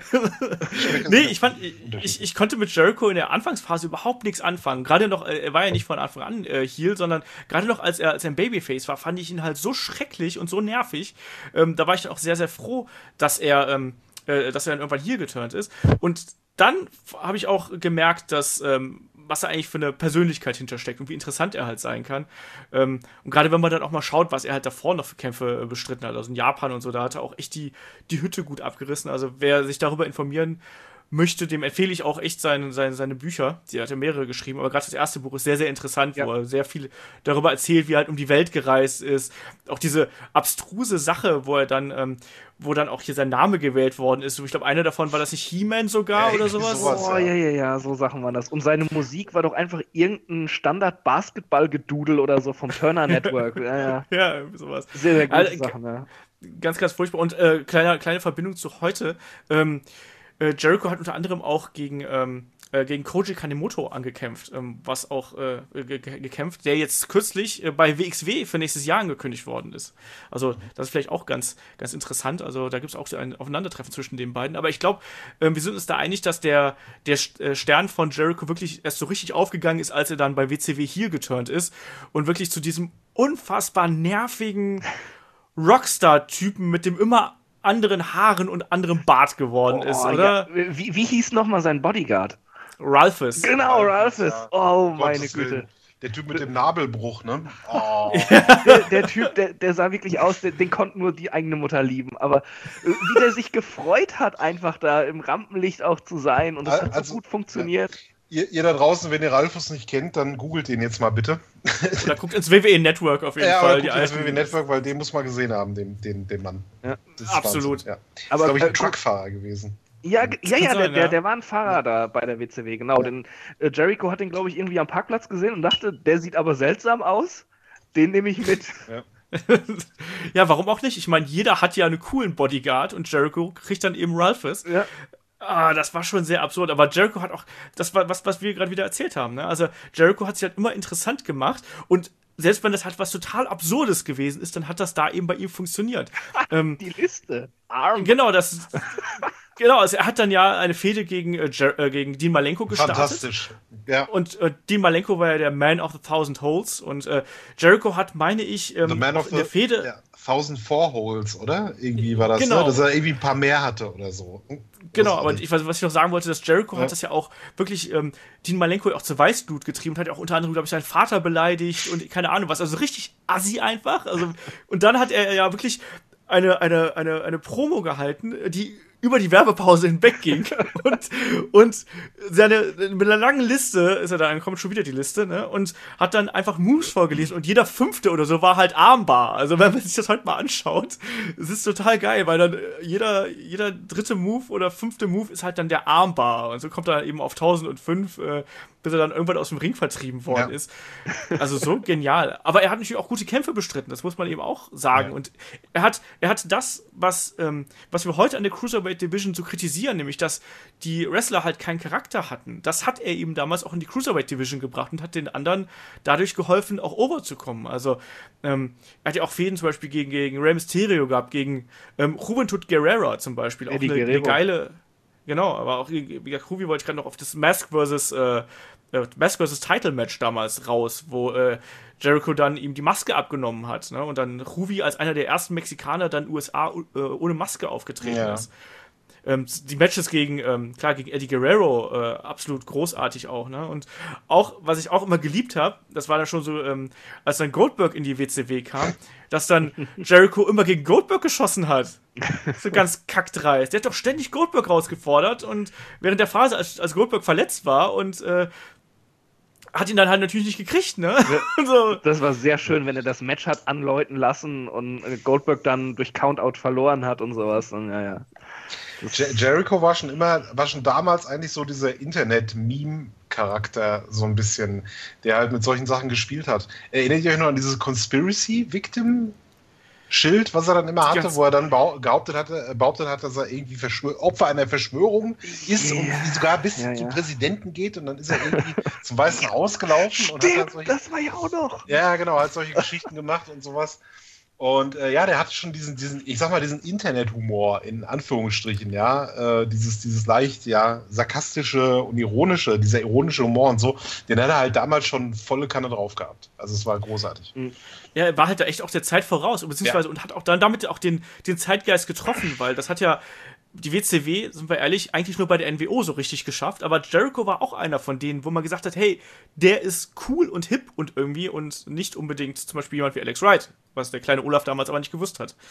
Nee, ich konnte mit Jericho in der Anfangsphase überhaupt nichts anfangen. Gerade noch, er war ja nicht von Anfang an Heel, sondern gerade noch, als er ein Babyface war, fand ich ihn halt so schrecklich und so nervig. Da war ich dann auch sehr, sehr froh, dass er dann irgendwann hier geturnt ist. Und dann habe ich auch gemerkt, dass was er eigentlich für eine Persönlichkeit hintersteckt und wie interessant er halt sein kann. Und gerade wenn man dann auch mal schaut, was er halt davor noch für Kämpfe bestritten hat, also in Japan und so, da hat er auch echt die Hütte gut abgerissen. Also wer sich darüber informieren möchte, dem empfehle ich auch echt seine Bücher. Sie hat ja mehrere geschrieben, aber gerade das erste Buch ist sehr, sehr interessant, wo er sehr viel darüber erzählt, wie er halt um die Welt gereist ist. Auch diese abstruse Sache, wo dann auch hier sein Name gewählt worden ist. Ich glaube, einer davon war das nicht He-Man sogar oder sowas? Ja, so Sachen waren das. Und seine Musik war doch einfach irgendein Standard-Basketball-Gedudel oder so vom Turner Network. Ja, sowas. Sehr, sehr gute Sachen, ja. Ganz, ganz furchtbar. Und kleine Verbindung zu heute. Jericho hat unter anderem auch gegen Koji Kanemoto angekämpft, was auch gekämpft, der jetzt kürzlich bei WXW für nächstes Jahr angekündigt worden ist. Also das ist vielleicht auch ganz, ganz interessant. Also da gibt es auch ein Aufeinandertreffen zwischen den beiden. Aber ich glaube, wir sind uns da einig, dass der Stern von Jericho wirklich erst so richtig aufgegangen ist, als er dann bei WCW hier geturnt ist und wirklich zu diesem unfassbar nervigen Rockstar-Typen mit dem immer anderen Haaren und anderem Bart geworden ist, oder? Ja. Wie hieß nochmal sein Bodyguard? Ralphus. Genau, Ralphus. Ja. Oh, meine Güte. Willen. Der Typ mit dem Nabelbruch, ne? Oh. Der Typ, der sah wirklich aus, den konnte nur die eigene Mutter lieben. Aber wie der sich gefreut hat, einfach da im Rampenlicht auch zu sein. Und das hat so gut funktioniert. Ihr da draußen, wenn ihr Ralphus nicht kennt, dann googelt den jetzt mal bitte. Oder guckt ins WWE Network auf jeden Fall. Ja, ins WWE Network, weil den muss man gesehen haben, den Mann. Ja, absolut. Ja. Aber ist, glaube ich, ein Truckfahrer gewesen. Der war ein Fahrer da bei der WCW, genau. Denn Jericho hat den, glaube ich, irgendwie am Parkplatz gesehen und dachte, der sieht aber seltsam aus. Den nehme ich mit. Ja. Ja, warum auch nicht? Ich meine, jeder hat ja einen coolen Bodyguard und Jericho kriegt dann eben Ralphus. Ja. Das war schon sehr absurd, aber Jericho hat auch, das war was wir gerade wieder erzählt haben, ne? Also Jericho hat sich halt immer interessant gemacht und selbst wenn das halt was total Absurdes gewesen ist, dann hat das da eben bei ihm funktioniert. Die Liste. Arm. Genau, also er hat dann ja eine Fehde gegen Dean Malenko gestartet. Fantastisch. Ja. Und Dean Malenko war ja der Man of the Thousand Holes und Jericho hat, meine ich, in der Fehde... Ja, 1004 Holes, oder? Irgendwie war das, genau. Ne? Dass er irgendwie ein paar mehr hatte oder so. Genau, aber was ich noch sagen wollte, dass Jericho hat das ja auch wirklich Dean Malenko auch zur Weißblut getrieben und hat ja auch unter anderem, glaube ich, seinen Vater beleidigt und keine Ahnung was. Also richtig assi einfach. Also, und dann hat er ja wirklich eine Promo gehalten, die über die Werbepause hinweg ging und mit einer langen Liste ist er dann kommt schon wieder die Liste, ne, und hat dann einfach Moves vorgelesen und jeder 5. oder so war halt Armbar. Also wenn man sich das heute mal anschaut, es ist total geil, weil dann jeder 3. Move oder 5. Move ist halt dann der Armbar und so kommt er eben auf 1005, bis er dann irgendwann aus dem Ring vertrieben worden ist. Also so genial. Aber er hat natürlich auch gute Kämpfe bestritten, das muss man eben auch sagen. Ja. Und er hat das, was wir heute an der Cruiserweight Division so kritisieren, nämlich, dass die Wrestler halt keinen Charakter hatten. Das hat er eben damals auch in die Cruiserweight Division gebracht und hat den anderen dadurch geholfen, auch overzukommen. Also, er hat ja auch Fäden zum Beispiel gegen Rey Mysterio gehabt, gegen Juventud Guerrera zum Beispiel. Auch eine geile... Genau, aber auch gegen Ruby wollte ich gerade noch auf das Mask vs. Title Match damals raus, wo Jericho dann ihm die Maske abgenommen hat, ne? Und dann Ruby als einer der ersten Mexikaner dann USA ohne Maske aufgetreten ist. die Matches gegen Eddie Guerrero absolut großartig auch, ne? Und auch, was ich auch immer geliebt habe, das war dann schon so, als dann Goldberg in die WCW kam, dass dann Jericho immer gegen Goldberg geschossen hat. So ganz kackdreist. Der hat doch ständig Goldberg rausgefordert und während der Phase, als Goldberg verletzt war und hat ihn dann halt natürlich nicht gekriegt, ne? Ja, so. Das war sehr schön, wenn er das Match hat anläuten lassen und Goldberg dann durch Countout verloren hat und sowas. Und ja. Jericho war schon damals eigentlich so dieser Internet-Meme-Charakter, so ein bisschen, der halt mit solchen Sachen gespielt hat. Erinnert ihr euch noch an dieses Conspiracy-Victim-Schild, was er dann immer hatte, wo er dann behauptet hat, dass er irgendwie Opfer einer Verschwörung ist und die sogar bis zum Präsidenten geht und dann ist er irgendwie zum Weißen Haus gelaufen und hat dann solche, das war ja auch noch. Ja, genau, hat solche Geschichten gemacht und sowas. Und der hatte schon diesen, ich sag mal, diesen Internet-Humor in Anführungsstrichen, ja, dieses leicht, sarkastische und ironische, dieser ironische Humor und so, den hat er halt damals schon volle Kanne drauf gehabt. Also es war großartig. Ja, er war halt da echt auch der Zeit voraus, beziehungsweise und hat auch dann damit auch den Zeitgeist getroffen, weil das hat ja die WCW, sind wir ehrlich, eigentlich nur bei der NWO so richtig geschafft, aber Jericho war auch einer von denen, wo man gesagt hat, hey, der ist cool und hip und irgendwie und nicht unbedingt zum Beispiel jemand wie Alex Wright, was der kleine Olaf damals aber nicht gewusst hat.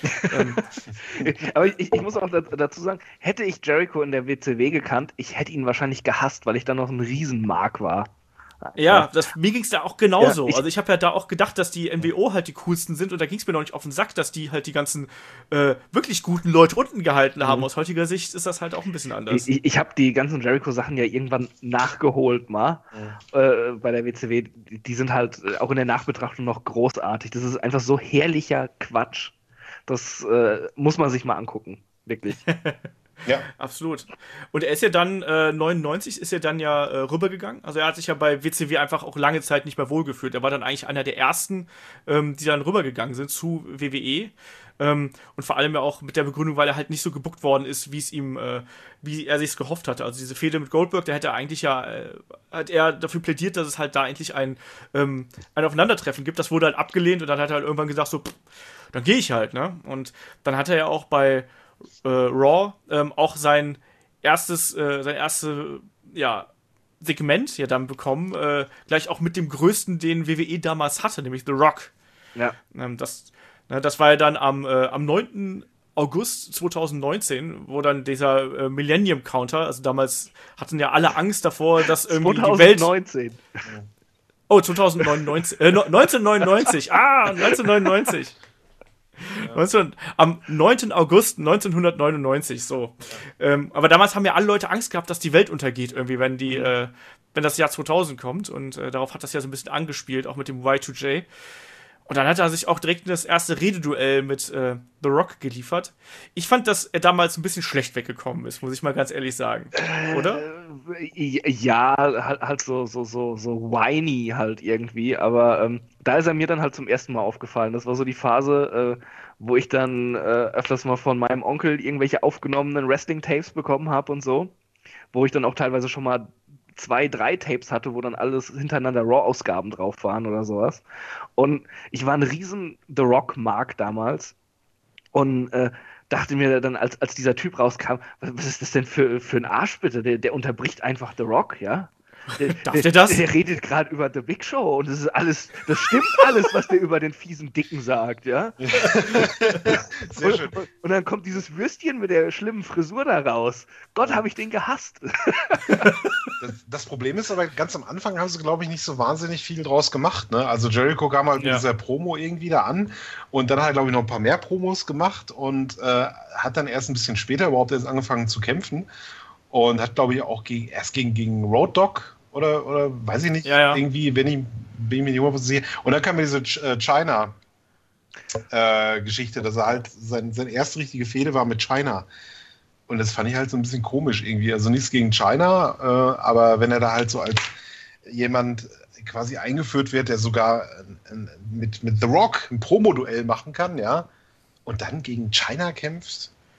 Aber ich muss auch dazu sagen, hätte ich Jericho in der WCW gekannt, ich hätte ihn wahrscheinlich gehasst, weil ich dann noch ein Riesenmark war. Ja, mir ging es da auch genauso. Also ich habe ja da auch gedacht, dass die NWO halt die coolsten sind und da ging es mir noch nicht auf den Sack, dass die halt die ganzen wirklich guten Leute unten gehalten haben. Aus heutiger Sicht ist das halt auch ein bisschen anders. Ich habe die ganzen Jericho-Sachen ja irgendwann nachgeholt mal bei der WCW. Die sind halt auch in der Nachbetrachtung noch großartig. Das ist einfach so herrlicher Quatsch. Das muss man sich mal angucken. Wirklich. Ja, absolut. Und er ist ja dann, 99 ist er dann ja rübergegangen. Also er hat sich ja bei WCW einfach auch lange Zeit nicht mehr wohlgefühlt. Er war dann eigentlich einer der ersten, die dann rübergegangen sind zu WWE. Und vor allem ja auch mit der Begründung, weil er halt nicht so gebuckt worden ist, wie er sich's gehofft hatte. Also diese Fehde mit Goldberg, da hätte er eigentlich hat er dafür plädiert, dass es halt da endlich ein Aufeinandertreffen gibt. Das wurde halt abgelehnt und dann hat er halt irgendwann gesagt, so, dann gehe ich halt, ne? Und dann hat er ja auch bei Raw auch sein erstes Segment ja dann bekommen, gleich auch mit dem größten, den WWE damals hatte, nämlich The Rock. Ja. Das war ja dann am 9. August 2019, wo dann dieser Millennium Counter, also damals hatten ja alle Angst davor, dass irgendwie 2019. die Welt... Oh, 2099. 1999. 1999. Am 9. August 1999, so. Aber damals haben ja alle Leute Angst gehabt, dass die Welt untergeht, irgendwie, wenn das Jahr 2000 kommt. Und darauf hat das ja so ein bisschen angespielt, auch mit dem Y2J. Und dann hat er sich auch direkt in das erste Rededuell mit The Rock geliefert. Ich fand, dass er damals ein bisschen schlecht weggekommen ist, muss ich mal ganz ehrlich sagen. Oder? Ja, halt so whiny halt irgendwie, aber da ist er mir dann halt zum ersten Mal aufgefallen. Das war so die Phase, wo ich dann öfters mal von meinem Onkel irgendwelche aufgenommenen Wrestling-Tapes bekommen habe und so, wo ich dann auch teilweise schon mal 2, 3 Tapes hatte, wo dann alles hintereinander Raw-Ausgaben drauf waren oder sowas. Und ich war ein riesen The Rock-Mark damals und dachte mir dann, als dieser Typ rauskam, was ist das denn für ein Arsch bitte? Der unterbricht einfach The Rock, ja? Darf der das? Der redet gerade über The Big Show und das stimmt alles, was der über den fiesen Dicken sagt, ja? Sehr schön. Und dann kommt dieses Würstchen mit der schlimmen Frisur da raus. Gott, habe ich den gehasst. Das Problem ist aber, ganz am Anfang haben sie, glaube ich, nicht so wahnsinnig viel draus gemacht, ne? Also Jericho kam halt mit dieser Promo irgendwie da an und dann hat er, glaube ich, noch ein paar mehr Promos gemacht und hat dann erst ein bisschen später überhaupt erst angefangen zu kämpfen und hat, glaube ich, auch erst gegen Road Dogg oder weiß ich nicht, irgendwie, wenn ich mir nicht was sehe. Und dann kam mir diese China-Geschichte, dass er halt sein erste richtige Fehde war mit China. Und das fand ich halt so ein bisschen komisch irgendwie. Also nichts gegen China, aber wenn er da halt so als jemand quasi eingeführt wird, der sogar mit The Rock ein Promo-Duell machen kann, ja, und dann gegen China kämpft.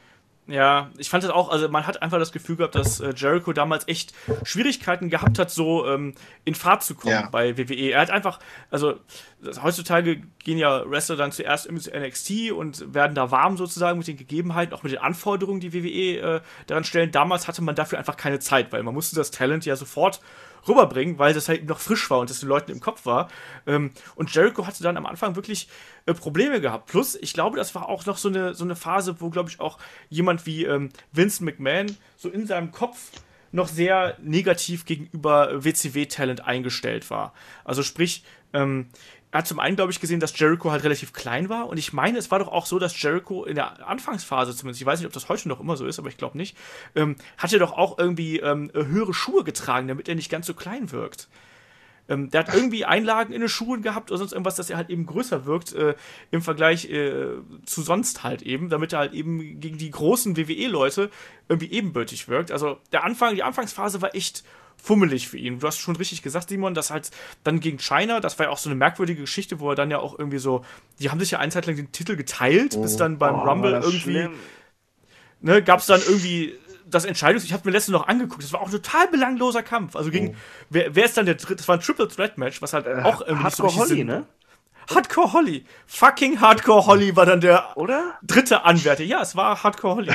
Ja, ich fand das auch, also man hat einfach das Gefühl gehabt, dass Jericho damals echt Schwierigkeiten gehabt hat, so in Fahrt zu kommen bei WWE. Er hat einfach, also heutzutage gehen ja Wrestler dann zuerst ins NXT und werden da warm sozusagen mit den Gegebenheiten, auch mit den Anforderungen, die WWE daran stellen. Damals hatte man dafür einfach keine Zeit, weil man musste das Talent ja sofort rüberbringen, weil das halt noch frisch war und das den Leuten im Kopf war. Und Jericho hatte dann am Anfang wirklich Probleme gehabt. Plus, ich glaube, das war auch noch so eine Phase, wo, glaube ich, auch jemand wie Vince McMahon so in seinem Kopf noch sehr negativ gegenüber WCW-Talent eingestellt war. Also sprich, er hat zum einen, glaube ich, gesehen, dass Jericho halt relativ klein war. Und ich meine, es war doch auch so, dass Jericho in der Anfangsphase zumindest, ich weiß nicht, ob das heute noch immer so ist, aber ich glaube nicht, hat er doch auch irgendwie höhere Schuhe getragen, damit er nicht ganz so klein wirkt. Der hat irgendwie Einlagen in den Schuhen gehabt oder sonst irgendwas, dass er halt eben größer wirkt im Vergleich zu sonst halt eben, damit er halt eben gegen die großen WWE-Leute irgendwie ebenbürtig wirkt. Also die Anfangsphase war echt fummelig für ihn. Du hast schon richtig gesagt, Simon, dass halt dann gegen China, das war ja auch so eine merkwürdige Geschichte, wo er dann ja auch irgendwie so, die haben sich ja eine Zeit lang den Titel geteilt, bis dann beim Rumble irgendwie, ne, gab es dann irgendwie das ich habe mir letztens noch angeguckt, das war auch ein total belangloser Kampf. Also gegen, wer ist dann der dritte? Das war ein Triple Threat Match, was halt auch irgendwie nicht so richtig Holly, ne? Hardcore Holly. Fucking Hardcore Holly war dann der dritte Anwärter. Ja, es war Hardcore Holly.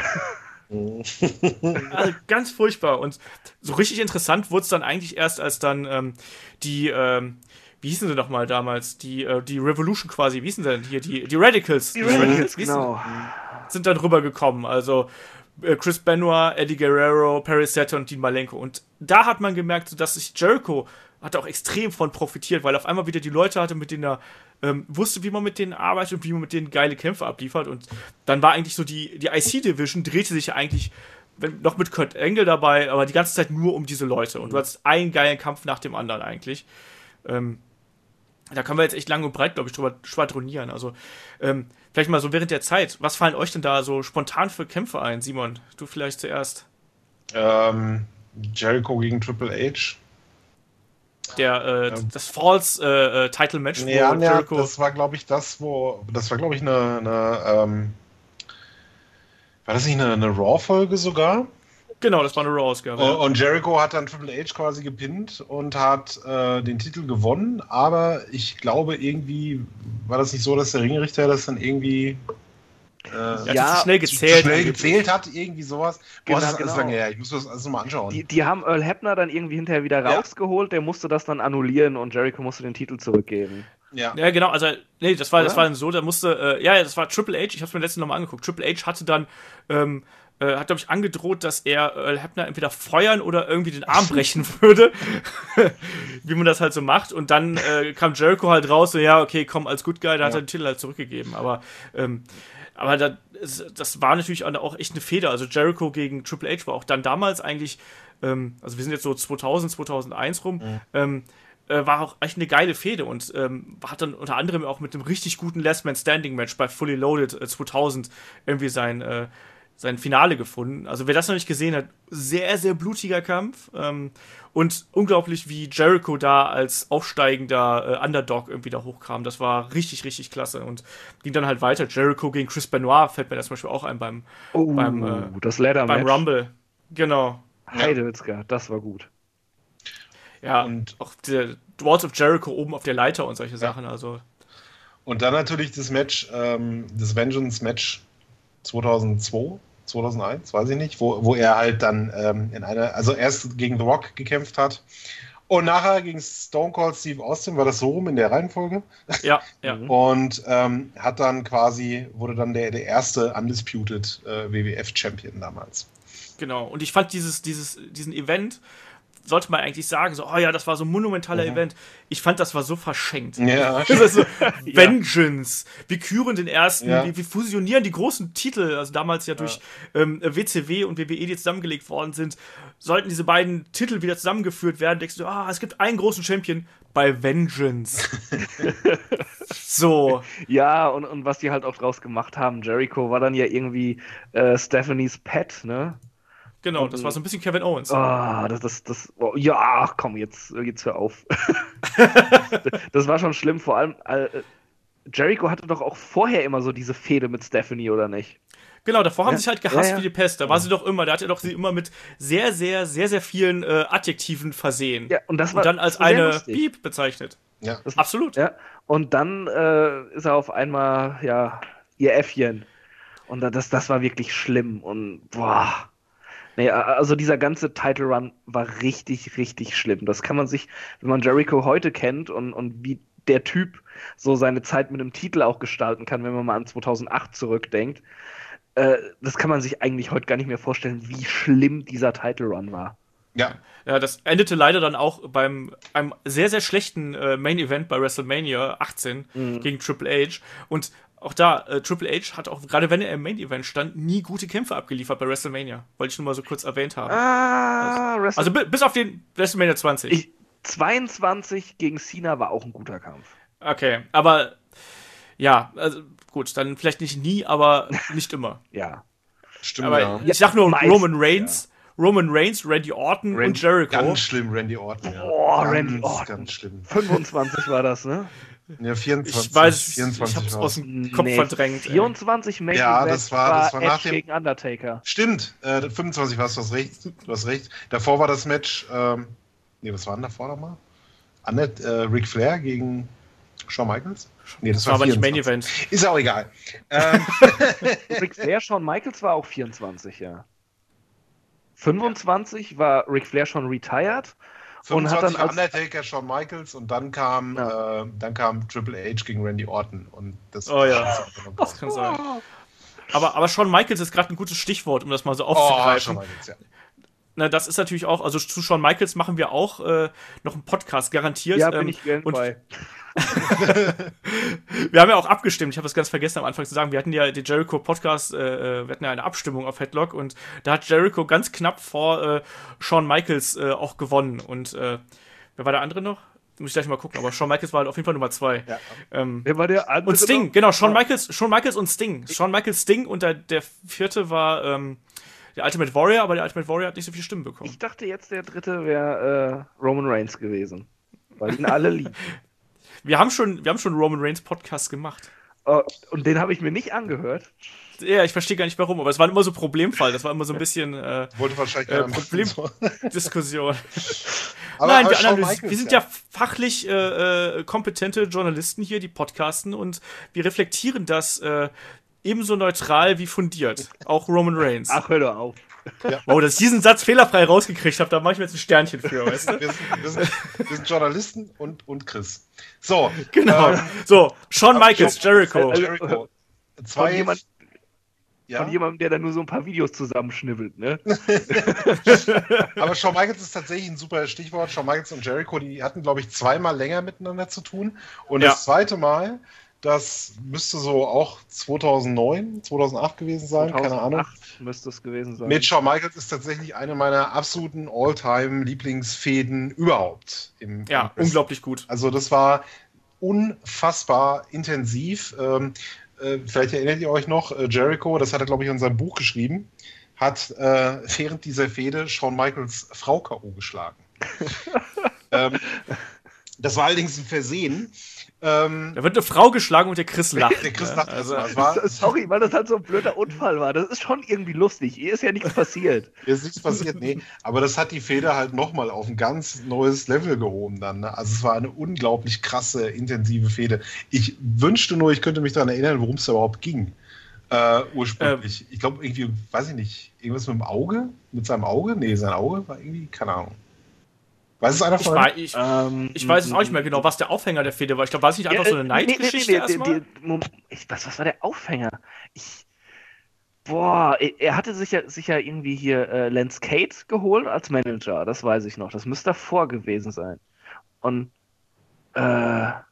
Also ganz furchtbar. Und so richtig interessant wurde es dann eigentlich erst, als dann wie hießen sie nochmal damals? Die Revolution quasi, wie hießen sie denn hier? Die Radicals. Die Radicals, genau. Sind dann rübergekommen. Also Chris Benoit, Eddie Guerrero, Perry Saturn und Dean Malenko. Und da hat man gemerkt, dass sich Jericho hat auch extrem von profitiert, weil auf einmal wieder die Leute hatte, mit denen er wusste, wie man mit denen arbeitet und wie man mit denen geile Kämpfe abliefert. Und dann war eigentlich so die IC-Division drehte sich ja eigentlich noch mit Kurt Angle dabei, aber die ganze Zeit nur um diese Leute. Und du hattest einen geilen Kampf nach dem anderen eigentlich. Da können wir jetzt echt lang und breit, glaube ich, drüber schwadronieren. Also vielleicht mal so während der Zeit. Was fallen euch denn da so spontan für Kämpfe ein? Simon, du vielleicht zuerst. Jericho gegen Triple H. Das Falls-Title-Match, wo Jericho... das war, glaube ich, eine war das nicht eine Raw-Folge sogar? Genau, das war eine Raw-Ausgabe. Und Jericho hat dann Triple H quasi gepinnt und hat den Titel gewonnen, aber ich glaube irgendwie war das nicht so, dass der Ringrichter das dann irgendwie zu schnell gezählt hat, irgendwie sowas. Genau, das ist alles lange her. Ich muss das alles nochmal anschauen. Die haben Earl Hebner dann irgendwie hinterher wieder rausgeholt, der musste das dann annullieren und Jericho musste den Titel zurückgeben. Ja, genau, also, nee, das war dann so, da musste, das war Triple H, ich hab's mir letztens nochmal angeguckt, Triple H hatte dann, hat, glaube ich, angedroht, dass er Earl Hebner entweder feuern oder irgendwie den Arm brechen würde, wie man das halt so macht, und dann kam Jericho halt raus, so, ja, okay, komm, als Good Guy, da hat er den Titel halt zurückgegeben, aber das war natürlich auch echt eine Fehde, also Jericho gegen Triple H war auch dann damals eigentlich, also wir sind jetzt so 2000, 2001 rum, war auch echt eine geile Fehde und hat dann unter anderem auch mit einem richtig guten Last Man Standing Match bei Fully Loaded 2000 irgendwie sein Finale gefunden. Also wer das noch nicht gesehen hat, sehr, sehr blutiger Kampf und unglaublich, wie Jericho da als aufsteigender Underdog irgendwie da hochkam. Das war richtig, richtig klasse und ging dann halt weiter. Jericho gegen Chris Benoit fällt mir das zum Beispiel auch ein beim Rumble. Genau. Heidewitzka, das war gut. Ja, und auch der Walls of Jericho oben auf der Leiter und solche Sachen. Also. Und dann natürlich das Match, das Vengeance-Match 2001, weiß ich nicht, wo er halt dann erst gegen The Rock gekämpft hat und nachher gegen Stone Cold Steve Austin, war das so rum in der Reihenfolge? Ja. Und hat dann wurde dann der erste Undisputed WWF-Champion damals. Genau, und ich fand diesen Event, sollte man eigentlich sagen, so, oh ja, das war so ein monumentaler Event. Ich fand, das war so verschenkt. Ja. Das ist so, Vengeance. Wir küren den ersten, wir fusionieren die großen Titel, also damals ja durch WCW und WWE, die zusammengelegt worden sind. Sollten diese beiden Titel wieder zusammengeführt werden, denkst du, es gibt einen großen Champion bei Vengeance. So. Ja, und was die halt auch draus gemacht haben, Jericho war dann ja irgendwie Stephanies Pet, ne? Genau, das war so ein bisschen Kevin Owens. Komm, jetzt hör auf. Das war schon schlimm, vor allem Jericho hatte doch auch vorher immer so diese Fehde mit Stephanie, oder nicht? Genau, davor haben sie sich halt gehasst Ja. wie die Pest. Da war sie doch immer, da hat er doch sie immer mit sehr, sehr, sehr, sehr vielen Adjektiven versehen. Ja, und das war dann als das war sehr eine lustig. Piep bezeichnet. Ja. Absolut. Ja, und dann ist er auf einmal, ja, ihr Äffchen. Und das war wirklich schlimm. Und boah. Nee, also dieser ganze Title Run war richtig, richtig schlimm. Das kann man sich, wenn man Jericho heute kennt und wie der Typ so seine Zeit mit dem Titel auch gestalten kann, wenn man mal an 2008 zurückdenkt, das kann man sich eigentlich heute gar nicht mehr vorstellen, wie schlimm dieser Title Run war. Ja. Ja, das endete leider dann auch beim einem sehr, sehr schlechten Main Event bei WrestleMania 18 gegen Triple H. Und auch da, Triple H hat auch, gerade wenn er im Main Event stand, nie gute Kämpfe abgeliefert bei WrestleMania. Wollte ich nur mal so kurz erwähnt haben. Also bis auf den WrestleMania 20. 22 gegen Cena war auch ein guter Kampf. Okay, aber ja, also gut, dann vielleicht nicht nie, aber nicht immer. Ja. Stimmt, Aber ja. ich sag nur Meistens, Roman Reigns, Randy Orton und Jericho. Ganz schlimm, Randy Orton. Ja. Oh, ganz, Randy Orton. Ganz schlimm. 25 war das, ne? Ja, 24. Ich weiß, 24 ich hab's war's. aus dem Kopf verdrängt. ey. 24 Main Ja, Event das war nach Edge dem- gegen Undertaker. Stimmt, 25 warst du, hast recht. Davor war das Match, was war denn davor nochmal? Ric Flair gegen Shawn Michaels? Nee, das Das war aber nicht 24. Main Event. Ist auch egal. Ric Flair, Shawn Michaels war auch 24, ja. 25 war Ric Flair schon retired und hat 25 dann als Undertaker, Shawn Michaels und dann kam Triple H gegen Randy Orton. Und das Oh ja. Das kann sein. Aber Shawn Michaels ist gerade ein gutes Stichwort, um das mal so Shawn aufzugreifen. Michaels, ja. Na, das ist natürlich auch, also zu Shawn Michaels machen wir auch noch einen Podcast, garantiert. ja, bin ich gern und bei. wir haben ja auch abgestimmt, ich habe das ganz vergessen am Anfang zu sagen, wir hatten ja den Jericho-Podcast, wir hatten ja eine Abstimmung auf Headlock und da hat Jericho ganz knapp vor Shawn Michaels auch gewonnen. Und wer war der andere noch? Muss ich gleich mal gucken, aber Shawn Michaels war halt auf jeden Fall Nummer 2. Ja. Wer war der andere Und Sting, noch? genau, Shawn Michaels und Sting. Shawn Michaels, Sting und der vierte war der Ultimate Warrior, aber der Ultimate Warrior hat nicht so viele Stimmen bekommen. Ich dachte jetzt, der dritte wäre Roman Reigns gewesen. Weil ihn alle lieben. Wir haben schon Roman Reigns Podcast gemacht. Und den habe ich mir nicht angehört. Ja, ich verstehe gar nicht warum, aber es war immer so Problemfall. Das war immer so ein bisschen Wollte wahrscheinlich keiner Problem- machen. Diskussion. Aber, Nein, aber Shawn wir Michaels, sind ja fachlich kompetente Journalisten hier, die podcasten, und wir reflektieren das ebenso neutral wie fundiert. Auch Roman Reigns. Ach, hör doch auf. Wow, dass ich diesen Satz fehlerfrei rausgekriegt habe, da mache ich mir jetzt ein Sternchen für, weißt du? wir sind Journalisten und Chris. So, Genau. So, Shawn Michaels, Jericho. Jericho. Von Ja, jemandem, der da nur so ein paar Videos zusammenschnibbelt, ne? aber Shawn Michaels ist tatsächlich ein super Stichwort. Shawn Michaels und Jericho, die hatten, glaube ich, zweimal länger miteinander zu tun. Und Ja. das zweite Mal, das müsste so auch 2009, 2008 gewesen sein, keine Ahnung. 2008 müsste es gewesen sein. Mit Shawn Michaels ist tatsächlich eine meiner absoluten All-Time-Lieblingsfäden überhaupt. Ja, unglaublich gut. Also das war unfassbar intensiv. Vielleicht erinnert ihr euch noch, Jericho, das hat er, glaube ich, in seinem Buch geschrieben, hat während dieser Fehde Shawn Michaels Frau K.O. geschlagen. Das war allerdings ein Versehen. Da wird eine Frau geschlagen und der Chris lacht. Der Chris ne? lacht Also, erstmal. Es war, Sorry, weil das halt so ein blöder Unfall war. Das ist schon irgendwie lustig. Hier ist ja nichts passiert. Hier ist nichts passiert, nee. Aber das hat die Fehde halt nochmal auf ein ganz neues Level gehoben dann. Ne? Also es war eine unglaublich krasse, intensive Fehde. Ich wünschte nur, ich könnte mich daran erinnern, worum es da überhaupt ging. Ursprünglich. Ich glaube irgendwie, weiß ich nicht, irgendwas mit dem Auge? Mit seinem Auge? Nee, sein Auge war irgendwie, keine Ahnung. Weiß es einer von euch? ich weiß es auch nicht mehr genau, was der Aufhänger der Fehde war. Ich glaube, war es nicht einfach so eine Neidgeschichte erstmal? Was war der Aufhänger? Er hatte sich ja irgendwie hier Lance Cade geholt als Manager. Das weiß ich noch. Das müsste davor gewesen sein. Und er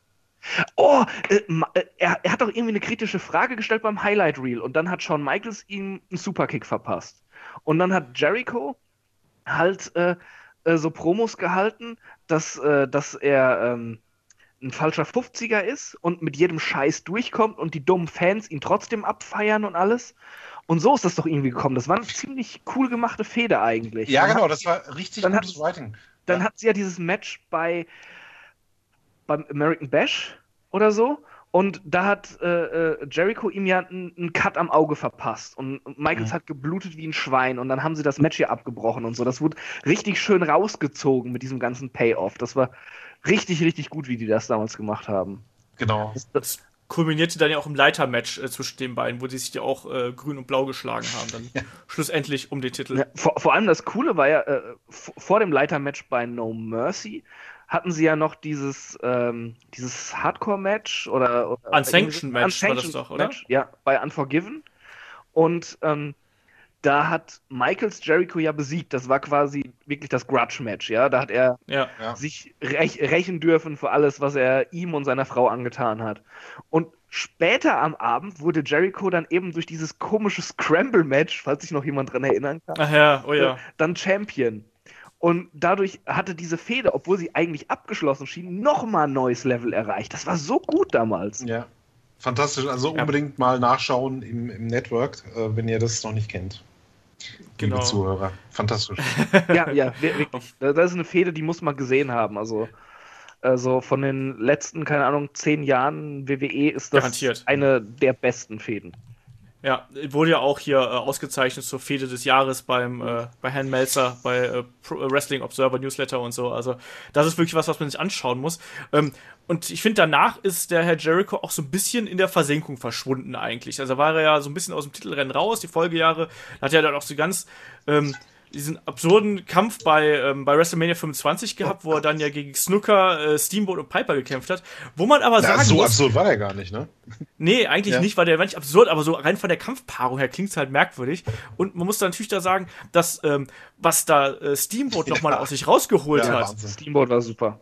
hat doch irgendwie eine kritische Frage gestellt beim Highlight Reel und dann hat Shawn Michaels ihm einen Superkick verpasst. Und dann hat Jericho halt so Promos gehalten, dass er ein falscher 50er ist und mit jedem Scheiß durchkommt und die dummen Fans ihn trotzdem abfeiern und alles. Und so ist das doch irgendwie gekommen. Das war eine ziemlich cool gemachte Fehde eigentlich. Ja, genau, das war richtig dann gutes Writing. Dann hat sie ja dieses Match beim American Bash oder so. Und da hat Jericho ihm ja einen Cut am Auge verpasst. Und Michaels hat geblutet wie ein Schwein. Und dann haben sie das Match hier abgebrochen und so. Das wurde richtig schön rausgezogen mit diesem ganzen Payoff. Das war richtig, richtig gut, wie die das damals gemacht haben. Genau. Das kulminierte dann ja auch im Leitermatch zwischen den beiden, wo die sich ja auch grün und blau geschlagen haben. Dann schlussendlich um den Titel. Ja, vor allem das Coole war ja, vor dem Leitermatch bei No Mercy hatten sie ja noch dieses Hardcore-Match oder Unsanctioned-Match war das doch, oder? Match, ja, bei Unforgiven. Und da hat Michaels Jericho ja besiegt. Das war quasi wirklich das Grudge-Match, ja. Da hat er sich rächen dürfen für alles, was er ihm und seiner Frau angetan hat. Und später am Abend wurde Jericho dann eben durch dieses komische Scramble-Match, falls sich noch jemand dran erinnern kann, Ach ja, oh ja. dann Champion. Und dadurch hatte diese Fehde, obwohl sie eigentlich abgeschlossen schien, nochmal ein neues Level erreicht. Das war so gut damals. Ja, fantastisch. Also unbedingt mal nachschauen im Network, wenn ihr das noch nicht kennt. Genau. Liebe Zuhörer. Fantastisch. Ja, wirklich. Das ist eine Fehde, die muss man gesehen haben. Also von den letzten, keine Ahnung, 10 Jahren WWE ist das garantiert eine der besten Fäden. Ja, wurde ja auch hier ausgezeichnet zur Fehde des Jahres bei Herrn Meltzer, bei Wrestling Observer Newsletter und so. Also das ist wirklich was man sich anschauen muss. Und ich finde, danach ist der Herr Jericho auch so ein bisschen in der Versenkung verschwunden eigentlich. Also war er ja so ein bisschen aus dem Titelrennen raus, die Folgejahre. Da hat er dann auch so ganz diesen absurden Kampf bei WrestleMania 25 gehabt, wo er dann ja gegen Snooker, Steamboat und Piper gekämpft hat. Wo man aber sagen so muss, absurd war der gar nicht, ne? Nee, eigentlich nicht, weil der war nicht absurd, aber so rein von der Kampfpaarung her klingt es halt merkwürdig. Und man muss da natürlich sagen, dass was da Steamboat nochmal aus sich rausgeholt hat. Wahnsinn. Steamboat war super.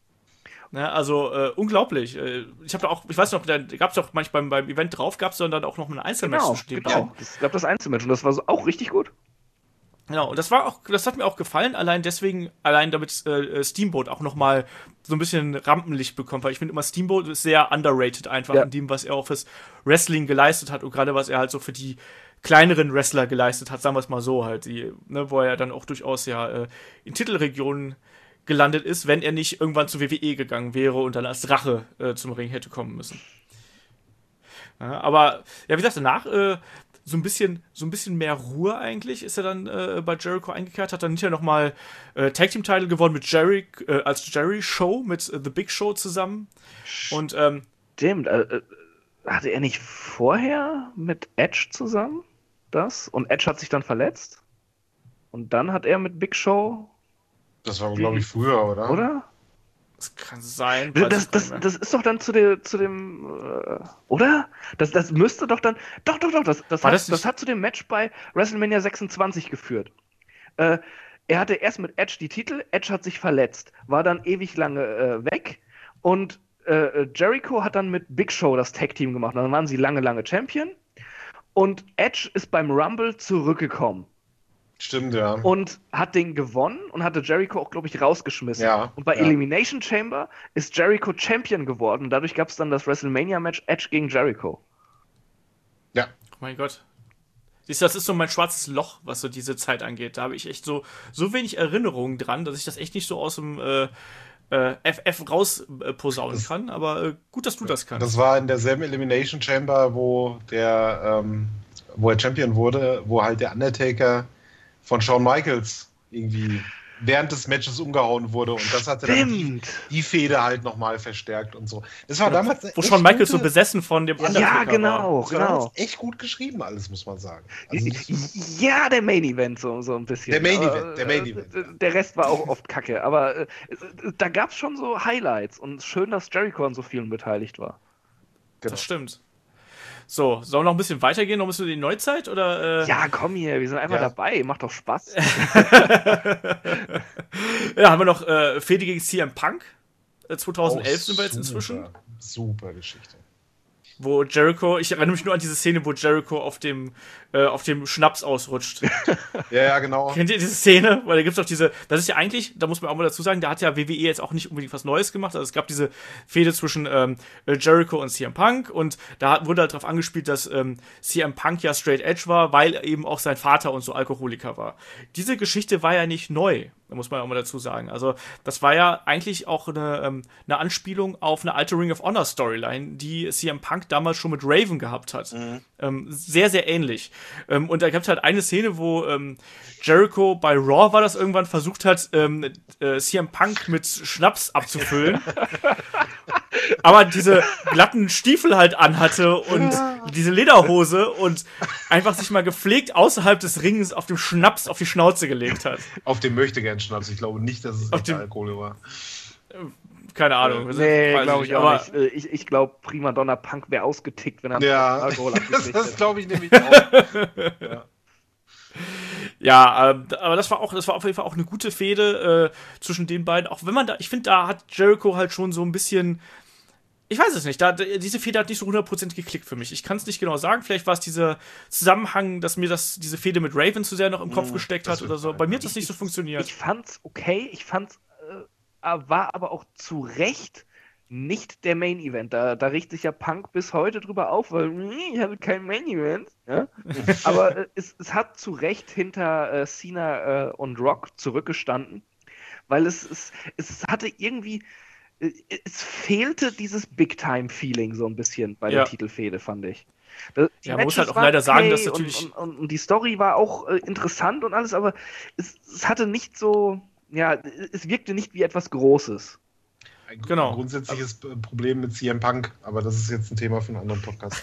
Ja, also unglaublich. Ich weiß noch, da gab es doch manchmal beim Event drauf, gab es dann auch noch ein Einzelmatch zwischen den beiden. Genau. Es gab das Einzelmatch und das war so auch richtig gut. Genau, und das hat mir auch gefallen, allein damit Steamboat auch nochmal so ein bisschen Rampenlicht bekommt, weil ich finde immer, Steamboat ist sehr underrated einfach in dem, was er auch fürs Wrestling geleistet hat und gerade was er halt so für die kleineren Wrestler geleistet hat, sagen wir es mal so halt, wo er dann auch durchaus in Titelregionen gelandet ist, wenn er nicht irgendwann zur WWE gegangen wäre und dann als Rache zum Ring hätte kommen müssen. Ja, aber, ja, wie gesagt, danach so ein bisschen mehr Ruhe eigentlich ist er dann bei Jericho eingekehrt, hat dann hinterher nochmal Tag Team Title gewonnen mit als Jerry Show mit The Big Show zusammen. Und Stimmt, hatte er nicht vorher mit Edge zusammen das? Und Edge hat sich dann verletzt? Und dann hat er mit Big Show... Das war, glaube ich, früher, oder? Oder? das kann sein. Das ist doch dann zu dem oder? Das müsste doch dann. Doch, das hat zu dem Match bei WrestleMania 26 geführt. Er hatte erst mit Edge die Titel, Edge hat sich verletzt, war dann ewig lange weg und Jericho hat dann mit Big Show das Tag-Team gemacht. Dann waren sie lange Champion und Edge ist beim Rumble zurückgekommen. Stimmt, ja. Und hat den gewonnen und hatte Jericho auch, glaube ich, rausgeschmissen. Ja, und bei Elimination Chamber ist Jericho Champion geworden. Und dadurch gab es dann das WrestleMania-Match Edge gegen Jericho. Ja. Oh mein Gott. Siehst du, das ist so mein schwarzes Loch, was so diese Zeit angeht. Da habe ich echt so wenig Erinnerungen dran, dass ich das echt nicht so aus dem FF rausposaunen kann. Aber gut, dass du das kannst. Das war in derselben Elimination Chamber, wo er Champion wurde, wo halt der Undertaker von Shawn Michaels irgendwie während des Matches umgehauen wurde und das hatte dann die Fehde halt nochmal verstärkt und so. Das war damals wo Shawn Michaels so besessen von dem Undertaker war. Das war genau. echt gut geschrieben alles, muss man sagen. Also ja, der Main Event so ein bisschen. Der Main Event. Der Rest war auch oft kacke, aber da gab es schon so Highlights und schön, dass Jericho an so vielen beteiligt war. Genau. Das stimmt. So, sollen wir noch ein bisschen weitergehen? Noch ein bisschen in die Neuzeit? Oder, Ja, komm hier, wir sind einfach dabei. Macht doch Spaß. Ja, haben wir noch Fehde gegen CM Punk. 2011 sind wir jetzt inzwischen. Super Geschichte. Wo Jericho, ich erinnere mich nur an diese Szene, wo Jericho auf dem Schnaps ausrutscht. Ja, genau. Kennt ihr diese Szene? Weil da gibt's doch das ist ja eigentlich, da muss man auch mal dazu sagen, da hat ja WWE jetzt auch nicht unbedingt was Neues gemacht. Also es gab diese Fehde zwischen Jericho und CM Punk und da wurde halt darauf angespielt, dass CM Punk ja Straight Edge war, weil eben auch sein Vater und so Alkoholiker war. Diese Geschichte war ja nicht neu. Da muss man auch mal dazu sagen. Also, das war ja eigentlich auch eine Anspielung auf eine alte Ring of Honor Storyline, die CM Punk damals schon mit Raven gehabt hat. Sehr, sehr ähnlich. Und da gab es halt eine Szene, wo Jericho bei Raw war das irgendwann versucht hat, CM Punk mit Schnaps abzufüllen. Aber diese glatten Stiefel halt anhatte und diese Lederhose und einfach sich mal gepflegt außerhalb des Rings auf dem Schnaps auf die Schnauze gelegt hat. Auf dem Möchtegern-Schnaps. Ich glaube nicht, dass es Alkohol war. Keine Ahnung. Nee, glaube ich auch nicht. Ich glaube, Prima Donna Punk wäre ausgetickt, wenn er Alkohol abgekriegt hätte. Das glaube ich nämlich auch. Ja, aber das war auf jeden Fall auch eine gute Fehde zwischen den beiden. Auch wenn man ich finde, da hat Jericho halt schon so ein bisschen, ich weiß es nicht, diese Fehde hat nicht so 100% geklickt für mich. Ich kann es nicht genau sagen. Vielleicht war es dieser Zusammenhang, dass mir diese Fehde mit Raven zu sehr noch im Kopf gesteckt hat oder so. Bei mir hat das nicht so funktioniert. Ich fand's okay. War aber auch zu Recht nicht der Main Event. Da riecht sich ja Punk bis heute drüber auf, weil ich hatte kein Main Event. Ja? Aber es hat zu Recht hinter Cena und Rock zurückgestanden, weil es hatte irgendwie, es fehlte dieses Big-Time-Feeling so ein bisschen bei der Titelfehde, fand ich. Man muss halt auch leider sagen, dass natürlich... Und die Story war auch interessant und alles, aber es hatte nicht so... Ja, es wirkte nicht wie etwas Großes. Ein grundsätzliches Problem mit CM Punk, aber das ist jetzt ein Thema für einen anderen Podcast.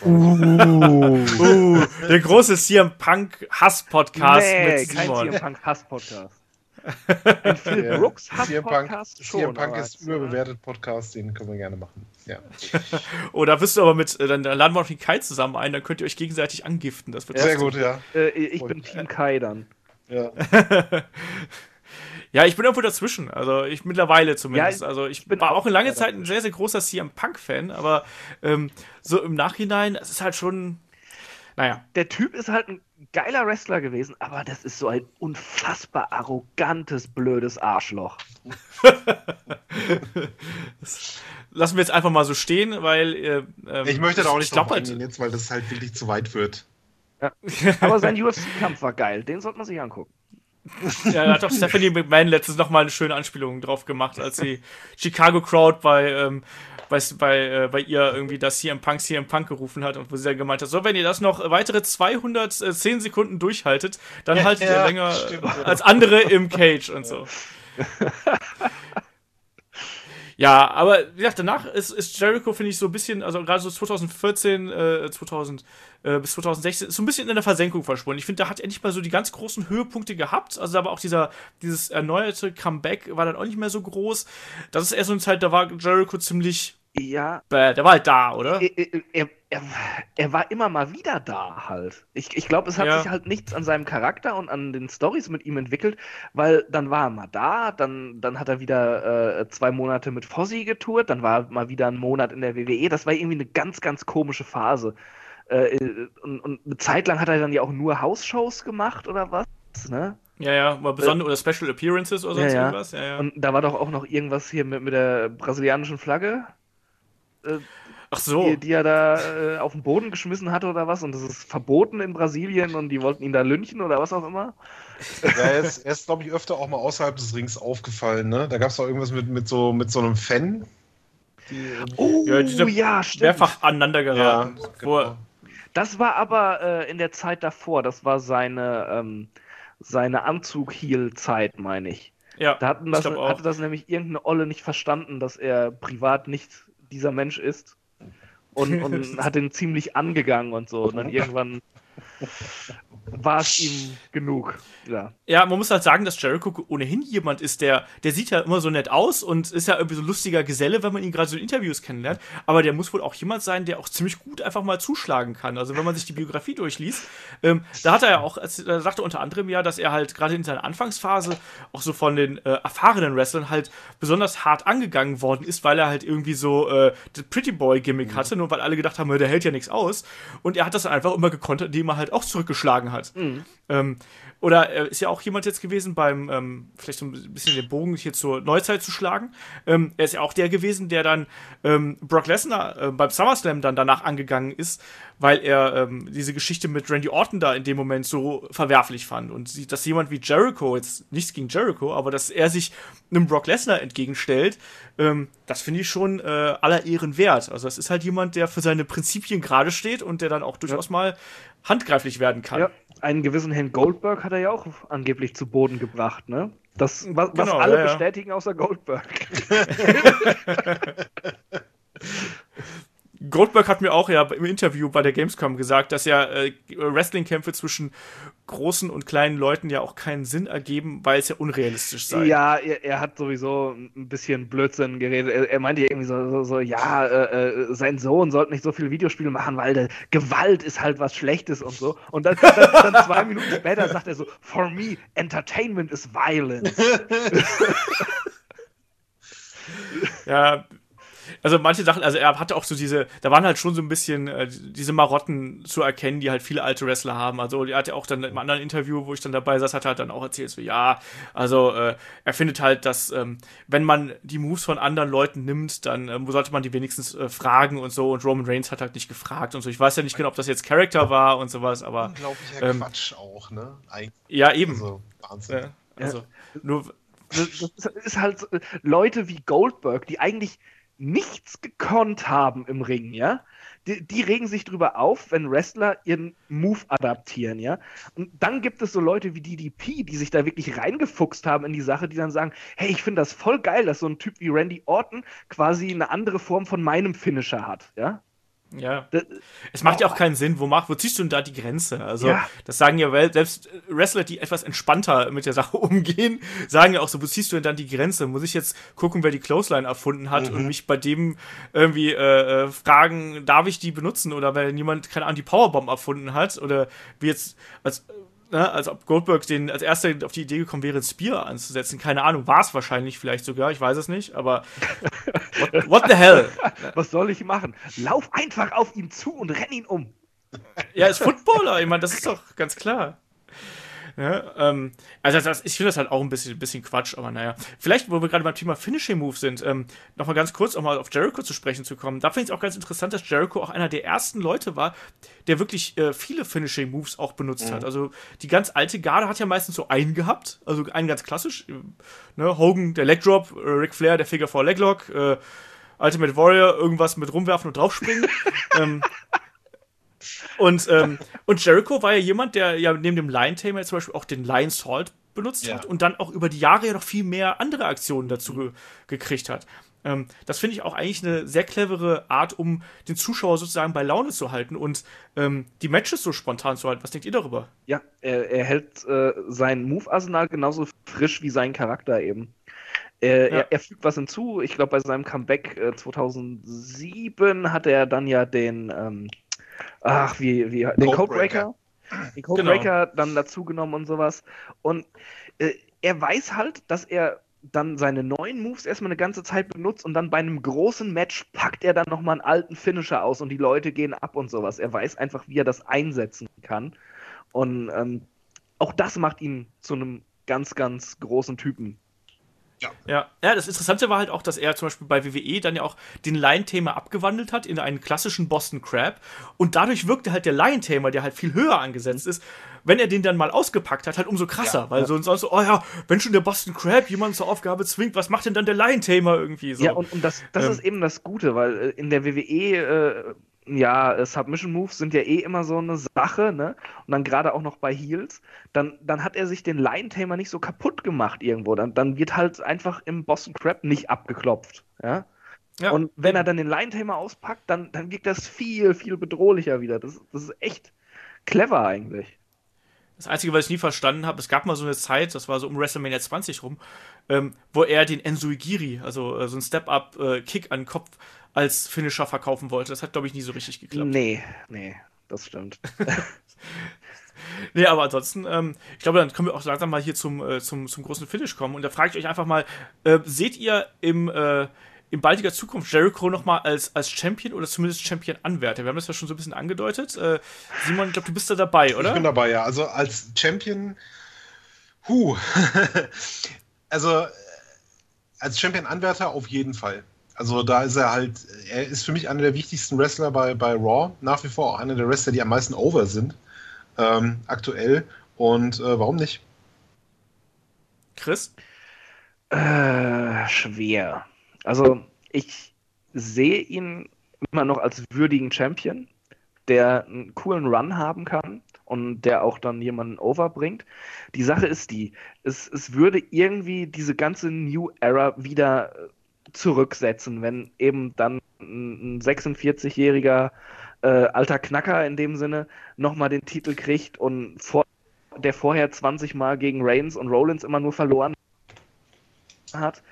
Der große CM Punk Hass-Podcast mit Simon. Kein CM Punk Hass-Podcast. Ein Phil Brooks Hass-Podcast schon. CM Punk ist überbewertet Podcast, den können wir gerne machen. Ja. Da wirst du aber dann laden wir noch den Kai zusammen ein, dann könnt ihr euch gegenseitig angiften. Das wird sehr gut, ja. Ich bin Team Kai dann. Ja. Ja, ich bin irgendwo dazwischen, also ich mittlerweile zumindest. Also ich war auch eine lange Zeit ein sehr, sehr großer CM Punk-Fan, aber so im Nachhinein, es ist halt schon, naja. Der Typ ist halt ein geiler Wrestler gewesen, aber das ist so ein unfassbar arrogantes, blödes Arschloch. Lassen wir jetzt einfach mal so stehen, weil ich möchte da auch nicht drauf eingehen jetzt, weil das halt wirklich zu weit wird. Ja. Aber sein UFC-Kampf war geil, den sollte man sich angucken. Ja, da hat doch Stephanie McMahon letztens nochmal eine schöne Anspielung drauf gemacht, als die Chicago Crowd bei ihr irgendwie das CM Punk gerufen hat und wo sie dann gemeint hat, so, wenn ihr das noch weitere 210 Sekunden durchhaltet, dann haltet ihr länger als andere im Cage und so. Ja, aber wie gesagt, danach ist Jericho, finde ich, so ein bisschen, also gerade so 2014, bis 2016, ist so ein bisschen in der Versenkung verschwunden. Ich finde, da hat er nicht mal so die ganz großen Höhepunkte gehabt. Also aber auch dieses erneuerte Comeback war dann auch nicht mehr so groß. Das ist eher so eine Zeit, da war Jericho ziemlich bad. Der war halt da, oder? Er war immer mal wieder da halt. Ich glaube, es hat sich halt nichts an seinem Charakter und an den Storys mit ihm entwickelt, weil dann war er mal da, dann hat er wieder 2 Monate mit Fozzy getourt, dann war er mal wieder einen Monat in der WWE. Das war irgendwie eine ganz, ganz komische Phase. Und eine Zeit lang hat er dann ja auch nur House-Shows gemacht oder was, ne? Ja, mal besondere oder Special Appearances oder sonst irgendwas. Ja. Und da war doch auch noch irgendwas hier mit der brasilianischen Flagge. Ach so. Die er da auf den Boden geschmissen hatte oder was und das ist verboten in Brasilien und die wollten ihn da lynchen oder was auch immer. Ja, er ist glaube ich, öfter auch mal außerhalb des Rings aufgefallen, ne? Da gab es doch irgendwas mit so einem Fan. Stimmt. Mehrfach aneinander geraten. Ja, genau. Das war aber in der Zeit davor, das war seine Anzug-Heel-Zeit, meine ich. Ja, da hatte das nämlich irgendeine Olle nicht verstanden, dass er privat nicht dieser Mensch ist und hat ihn ziemlich angegangen und so. Und dann irgendwann war es ihm genug. Ja, man muss halt sagen, dass Jericho ohnehin jemand ist, der sieht ja immer so nett aus und ist ja irgendwie so ein lustiger Geselle, wenn man ihn gerade so in Interviews kennenlernt. Aber der muss wohl auch jemand sein, der auch ziemlich gut einfach mal zuschlagen kann. Also wenn man sich die Biografie durchliest, da hat er ja auch, er sagte unter anderem ja, dass er halt gerade in seiner Anfangsphase auch so von den erfahrenen Wrestlern halt besonders hart angegangen worden ist, weil er halt irgendwie so das Pretty Boy-Gimmick hatte, nur weil alle gedacht haben, der hält ja nichts aus. Und er hat das dann einfach immer gekontert, indem er halt auch zurückgeschlagen hat. hat. Oder er ist ja auch jemand jetzt gewesen beim, vielleicht so ein bisschen den Bogen hier zur Neuzeit zu schlagen. Er ist ja auch der gewesen, der dann Brock Lesnar beim SummerSlam dann danach angegangen ist, weil er diese Geschichte mit Randy Orton da in dem Moment so verwerflich fand. Und dass jemand wie Jericho, jetzt nichts gegen Jericho, aber dass er sich einem Brock Lesnar entgegenstellt, das finde ich schon aller Ehren wert. Also das ist halt jemand, der für seine Prinzipien gerade steht und der dann auch durchaus mal handgreiflich werden kann. Ja, einen gewissen Herrn Goldberg hat er ja auch angeblich zu Boden gebracht, ne? Was Genau, alle bestätigen außer Goldberg. Goldberg hat mir auch ja im Interview bei der Gamescom gesagt, dass ja Wrestling-Kämpfe zwischen großen und kleinen Leuten ja auch keinen Sinn ergeben, weil es ja unrealistisch sei. Ja, er hat sowieso ein bisschen Blödsinn geredet. Er meinte irgendwie sein Sohn sollte nicht so viele Videospiele machen, weil Gewalt ist halt was Schlechtes und so. Und dann 2 Minuten später sagt er so, for me, entertainment is violence. Ja, also manche Sachen, also er hatte auch so da waren halt schon so ein bisschen diese Marotten zu erkennen, die halt viele alte Wrestler haben. Also er hat ja auch dann im anderen Interview, wo ich dann dabei saß, hat er halt dann auch erzählt, so ja, also er findet halt, dass wenn man die Moves von anderen Leuten nimmt, dann sollte man die wenigstens fragen und so, und Roman Reigns hat halt nicht gefragt und so. Ich weiß ja nicht genau, ob das jetzt Charakter war und sowas, aber unglaublicher Quatsch auch, ne? Eigentlich. Ja, eben. Also, Wahnsinn. Also, nur Das ist halt Leute wie Goldberg, die eigentlich nichts gekonnt haben im Ring, ja? Die regen sich drüber auf, wenn Wrestler ihren Move adaptieren, ja? Und dann gibt es so Leute wie DDP, die sich da wirklich reingefuchst haben in die Sache, die dann sagen, hey, ich finde das voll geil, dass so ein Typ wie Randy Orton quasi eine andere Form von meinem Finisher hat, ja? Ja. Es macht ja auch keinen Sinn. Wo ziehst du denn da die Grenze? Also, ja. Das sagen ja selbst Wrestler, die etwas entspannter mit der Sache umgehen, sagen ja auch so, wo ziehst du denn dann die Grenze? Muss ich jetzt gucken, wer die Clothesline erfunden hat und mich bei dem irgendwie fragen, darf ich die benutzen? Oder wenn jemand, keine Ahnung, die Powerbomb erfunden hat? Oder wie jetzt, als ob Goldberg als erster auf die Idee gekommen wäre, ein Spear anzusetzen. Keine Ahnung, war es wahrscheinlich vielleicht sogar, ich weiß es nicht, aber what the hell? Was soll ich machen? Lauf einfach auf ihn zu und renn ihn um. Ja, ist Footballer, ich meine, das ist doch ganz klar. Ja, also ich finde das halt auch ein bisschen Quatsch, aber naja. Vielleicht, wo wir gerade beim Thema Finishing Moves sind, nochmal ganz kurz auch mal auf Jericho zu sprechen zu kommen. Da finde ich es auch ganz interessant, dass Jericho auch einer der ersten Leute war, der wirklich viele Finishing Moves auch benutzt hat. Also die ganz alte Garde hat ja meistens so einen gehabt, also einen ganz klassisch. Ne? Hogan, der Leg Drop, Ric Flair, der Figure 4 Leglock, Ultimate Warrior, irgendwas mit rumwerfen und draufspringen. Und Jericho war ja jemand, der ja neben dem Lion-Tamer zum Beispiel auch den Lion Salt benutzt hat und dann auch über die Jahre ja noch viel mehr andere Aktionen dazu gekriegt hat. Das finde ich auch eigentlich eine sehr clevere Art, um den Zuschauer sozusagen bei Laune zu halten und die Matches so spontan zu halten. Was denkt ihr darüber? Ja, er hält sein Move-Arsenal genauso frisch wie sein Charakter eben. Er fügt was hinzu. Ich glaube, bei seinem Comeback 2007 hat er dann ja den den Codebreaker. Den Codebreaker dann dazu genommen und sowas. Und er weiß halt, dass er dann seine neuen Moves erstmal eine ganze Zeit benutzt und dann bei einem großen Match packt er dann nochmal einen alten Finisher aus und die Leute gehen ab und sowas. Er weiß einfach, wie er das einsetzen kann. Und auch das macht ihn zu einem ganz, ganz großen Typen. Ja, das Interessante war halt auch, dass er zum Beispiel bei WWE dann ja auch den Lion-Tamer abgewandelt hat in einen klassischen Boston Crab und dadurch wirkte halt der Lion-Tamer, der halt viel höher angesetzt ist, wenn er den dann mal ausgepackt hat, halt umso krasser, weil sonst so, oh ja, wenn schon der Boston Crab jemanden zur Aufgabe zwingt, was macht denn dann der Lion-Tamer irgendwie so? Ja, und das ist eben das Gute, weil in der WWE Submission Moves sind ja immer so eine Sache, ne? Und dann gerade auch noch bei Heels, dann hat er sich den Lion-Tamer nicht so kaputt gemacht irgendwo. Dann wird halt einfach im Boston Crab nicht abgeklopft, ja? Und wenn er dann den Lion-Tamer auspackt, dann wirkt das viel, viel bedrohlicher wieder. Das ist echt clever eigentlich. Das Einzige, was ich nie verstanden habe, es gab mal so eine Zeit, das war so um WrestleMania 20 rum, wo er den Enzuigiri, also so ein Step-Up-Kick an den Kopf als Finisher verkaufen wollte. Das hat, glaube ich, nie so richtig geklappt. Nee, das stimmt. Nee, aber ansonsten, ich glaube, dann können wir auch langsam mal hier zum großen Finish kommen. Und da frage ich euch einfach mal, seht ihr im in baldiger Zukunft Jericho nochmal als Champion oder zumindest Champion-Anwärter? Wir haben das ja schon so ein bisschen angedeutet. Simon, ich glaube, du bist da dabei, oder? Ich bin dabei, ja. Also als Champion, also als Champion-Anwärter auf jeden Fall. Also da ist er ist für mich einer der wichtigsten Wrestler bei Raw. Nach wie vor auch einer der Wrestler, die am meisten over sind, aktuell. Und warum nicht? Chris? Schwer. Also ich sehe ihn immer noch als würdigen Champion, der einen coolen Run haben kann und der auch dann jemanden overbringt. Die Sache ist es würde irgendwie diese ganze New Era wieder zurücksetzen, wenn eben dann ein 46-jähriger alter Knacker in dem Sinne nochmal den Titel kriegt und der vorher 20 Mal gegen Reigns und Rollins immer nur verloren hat.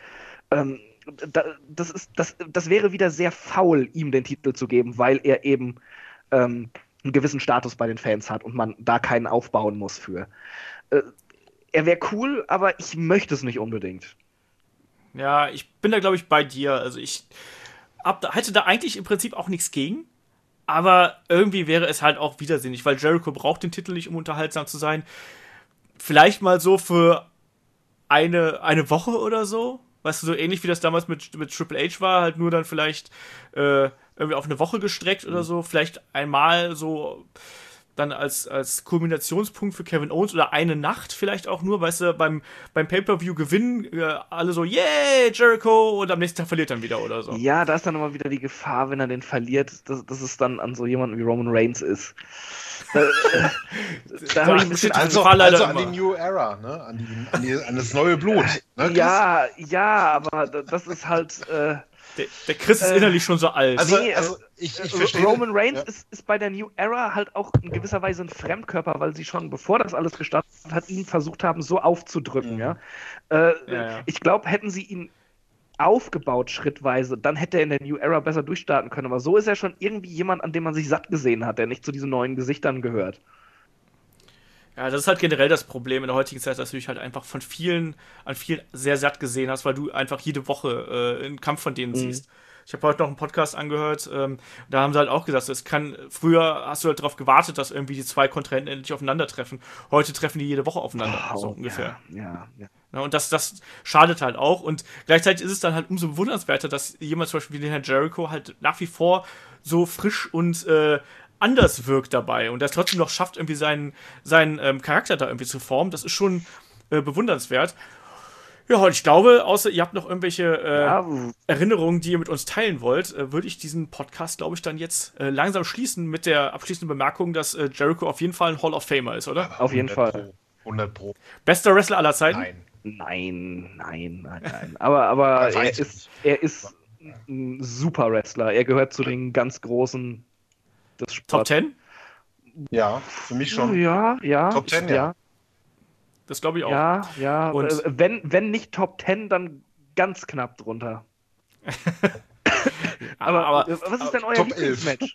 Das wäre wieder sehr faul, ihm den Titel zu geben, weil er eben einen gewissen Status bei den Fans hat und man da keinen aufbauen muss für. Er wäre cool, aber ich möchte es nicht unbedingt. Ja, ich bin da, glaube ich, bei dir. Also ich hätte da eigentlich im Prinzip auch nichts gegen, aber irgendwie wäre es halt auch widersinnig, weil Jericho braucht den Titel nicht, um unterhaltsam zu sein. Vielleicht mal so für eine Woche oder so. Weißt du, so ähnlich wie das damals mit Triple H war, halt nur dann vielleicht irgendwie auf eine Woche gestreckt oder so. Vielleicht einmal so dann als Kulminationspunkt für Kevin Owens oder eine Nacht vielleicht auch nur, weißt du, beim Pay-Per-View gewinnen alle so, yeah, Jericho, und am nächsten Tag verliert dann wieder oder so. Ja, da ist dann immer wieder die Gefahr, wenn er den verliert, dass es dann an so jemanden wie Roman Reigns ist. Da habe ich ein bisschen also an die New Era, ne? An das neue Blut. Ne, ja, aber das ist halt... Der Chris ist innerlich schon so alt. Also ich verstehe. Roman Reigns ist bei der New Era halt auch in gewisser Weise ein Fremdkörper, weil sie schon, bevor das alles gestartet hat, ihn versucht haben, so aufzudrücken. Ja? Ich glaube, hätten sie ihn aufgebaut schrittweise, dann hätte er in der New Era besser durchstarten können. Aber so ist er schon irgendwie jemand, an dem man sich satt gesehen hat, der nicht zu diesen neuen Gesichtern gehört. Ja, das ist halt generell das Problem in der heutigen Zeit, dass du dich halt einfach an vielen sehr satt gesehen hast, weil du einfach jede Woche einen Kampf von denen siehst. Ich habe heute noch einen Podcast angehört, da haben sie halt auch gesagt, früher hast du halt darauf gewartet, dass irgendwie die zwei Kontrahenten endlich aufeinandertreffen. Heute treffen die jede Woche aufeinander, so ungefähr. Ja, und das schadet halt auch. Und gleichzeitig ist es dann halt umso bewundernswerter, dass jemand zum Beispiel wie den Herrn Jericho halt nach wie vor so frisch und anders wirkt dabei und das trotzdem noch schafft, irgendwie seinen Charakter da irgendwie zu formen. Das ist schon bewundernswert. Ja, und ich glaube, außer ihr habt noch irgendwelche Erinnerungen, die ihr mit uns teilen wollt, würde ich diesen Podcast, glaube ich, dann jetzt langsam schließen mit der abschließenden Bemerkung, dass Jericho auf jeden Fall ein Hall of Famer ist, oder? Auf jeden Fall. 100 Pro. Bester Wrestler aller Zeiten? Nein. Aber er ist ein super Wrestler. Er gehört zu den ganz großen des Sports. Top 10? Ja, für mich schon. Ja. Top 10, ja. Das glaube ich auch. Ja. Und wenn nicht Top 10, dann ganz knapp drunter. aber was ist denn euer Lieblingsmatch?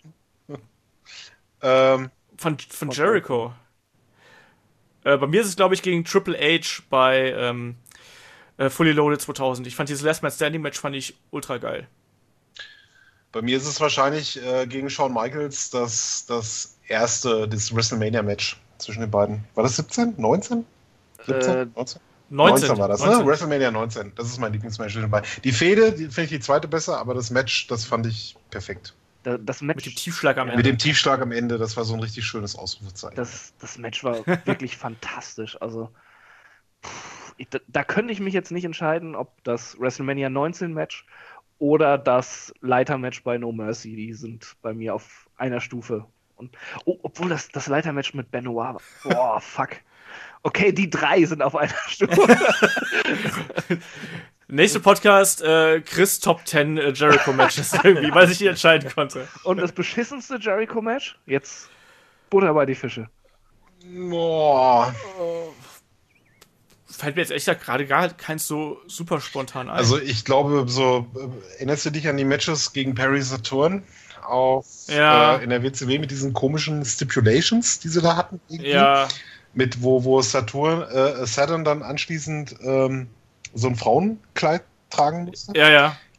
Von Jericho. Bei mir ist es, glaube ich, gegen Triple H bei Fully Loaded 2000. Ich fand dieses Last Man Standing Match ultra geil. Bei mir ist es wahrscheinlich gegen Shawn Michaels das erste, das WrestleMania-Match zwischen den beiden. War das 17? 19? 17? 19? 19 war das, 19. Ne? WrestleMania 19. Das ist mein Lieblingsmatch zwischen den beiden. Die Fehde, finde ich die zweite besser, aber das Match, das fand ich perfekt. Das Match, mit dem Tiefschlag am Ende. Mit dem Tiefschlag am Ende, das war so ein richtig schönes Ausrufezeichen. Das Match war wirklich fantastisch. Also, da könnte ich mich jetzt nicht entscheiden, ob das WrestleMania 19 Match oder das Leitermatch bei No Mercy, die sind bei mir auf einer Stufe. Und, obwohl das Leitermatch mit Benoit war. Boah, fuck. Okay, die drei sind auf einer Stufe. Nächster Podcast, Chris Top 10 Jericho-Matches irgendwie, weil ich nicht entscheiden konnte. Und das beschissenste Jericho-Match? Jetzt Butter bei die Fische. Boah. Fällt mir jetzt echt gerade gar keins so super spontan ein. Also ich glaube, erinnerst du dich an die Matches gegen Perry Saturn in der WCW mit diesen komischen Stipulations, die sie da hatten? Irgendwie? Ja. Mit wo Saturn dann anschließend so ein Frauenkleid tragen musste? Ja.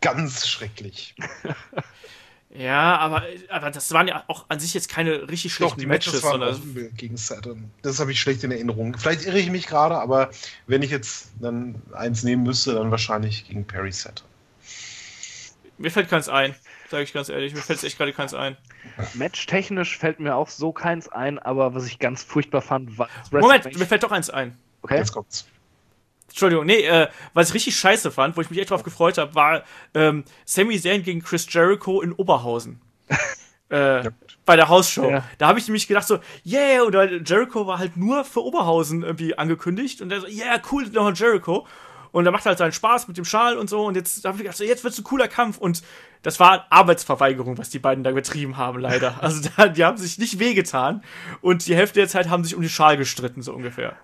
ganz schrecklich. Ja, aber das waren ja auch an sich jetzt keine richtig schlechten Die Matches waren sondern auch übel gegen Saturn. Das habe ich schlecht in Erinnerung. Vielleicht irre ich mich gerade, aber wenn ich jetzt dann eins nehmen müsste, dann wahrscheinlich gegen Perry Saturn. mir fällt keins ein, sage ich ganz ehrlich. Mir fällt echt gerade keins ein. Matchtechnisch fällt mir auch so keins ein, aber was ich ganz furchtbar fand, war... Moment, mir fällt doch eins ein. Okay. Jetzt kommt's. Entschuldigung, was ich richtig scheiße fand, wo ich mich echt drauf gefreut habe, war Sami Zayn gegen Chris Jericho in Oberhausen. Bei der Hausshow. Ja. Da habe ich nämlich gedacht so, yeah, und Jericho war halt nur für Oberhausen irgendwie angekündigt und der so, yeah, cool, noch ein Jericho. Und er macht halt seinen Spaß mit dem Schal und so und jetzt habe ich gedacht, so, jetzt wird's ein cooler Kampf und das war Arbeitsverweigerung, was die beiden da getrieben haben, leider. Also die haben sich nicht wehgetan und die Hälfte der Zeit haben sich um den Schal gestritten, so ungefähr.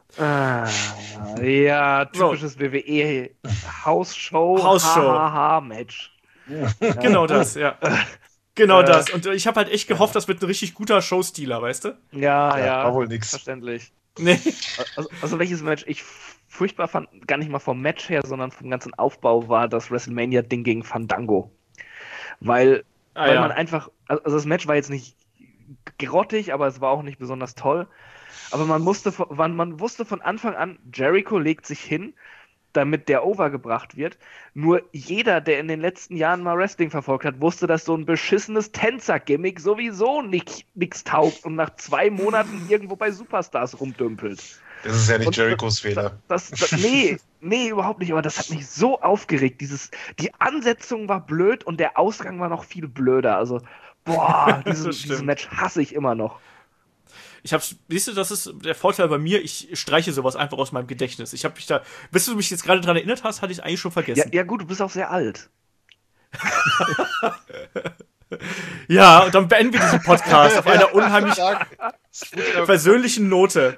Ja, typisches WWE Hausshow. Match. Genau das, ja. Genau das. Und ich habe halt echt gehofft, das wird ein richtig guter Showstealer, weißt du? Ja, war wohl nix. Verständlich. Nee. Also welches Match ich furchtbar fand, gar nicht mal vom Match her, sondern vom ganzen Aufbau, war das WrestleMania-Ding gegen Fandango. Weil man einfach, also das Match war jetzt nicht grottig, aber es war auch nicht besonders toll. Aber man wusste von Anfang an, Jericho legt sich hin, damit der overgebracht wird. Nur jeder, der in den letzten Jahren mal Wrestling verfolgt hat, wusste, dass so ein beschissenes Tänzer-Gimmick sowieso nix taugt und nach 2 Monaten irgendwo bei Superstars rumdümpelt. Das ist ja nicht Jerichos Fehler. Nee, überhaupt nicht. Aber das hat mich so aufgeregt. Die Ansetzung war blöd und der Ausgang war noch viel blöder. Also, dieses Match hasse ich immer noch. Siehst du, das ist der Vorteil bei mir, ich streiche sowas einfach aus meinem Gedächtnis. Ich habe mich da, bis du mich jetzt gerade dran erinnert hast, hatte ich es eigentlich schon vergessen. Ja, gut, du bist auch sehr alt. Ja, und dann beenden wir diesen Podcast auf einer unheimlich persönlichen Note.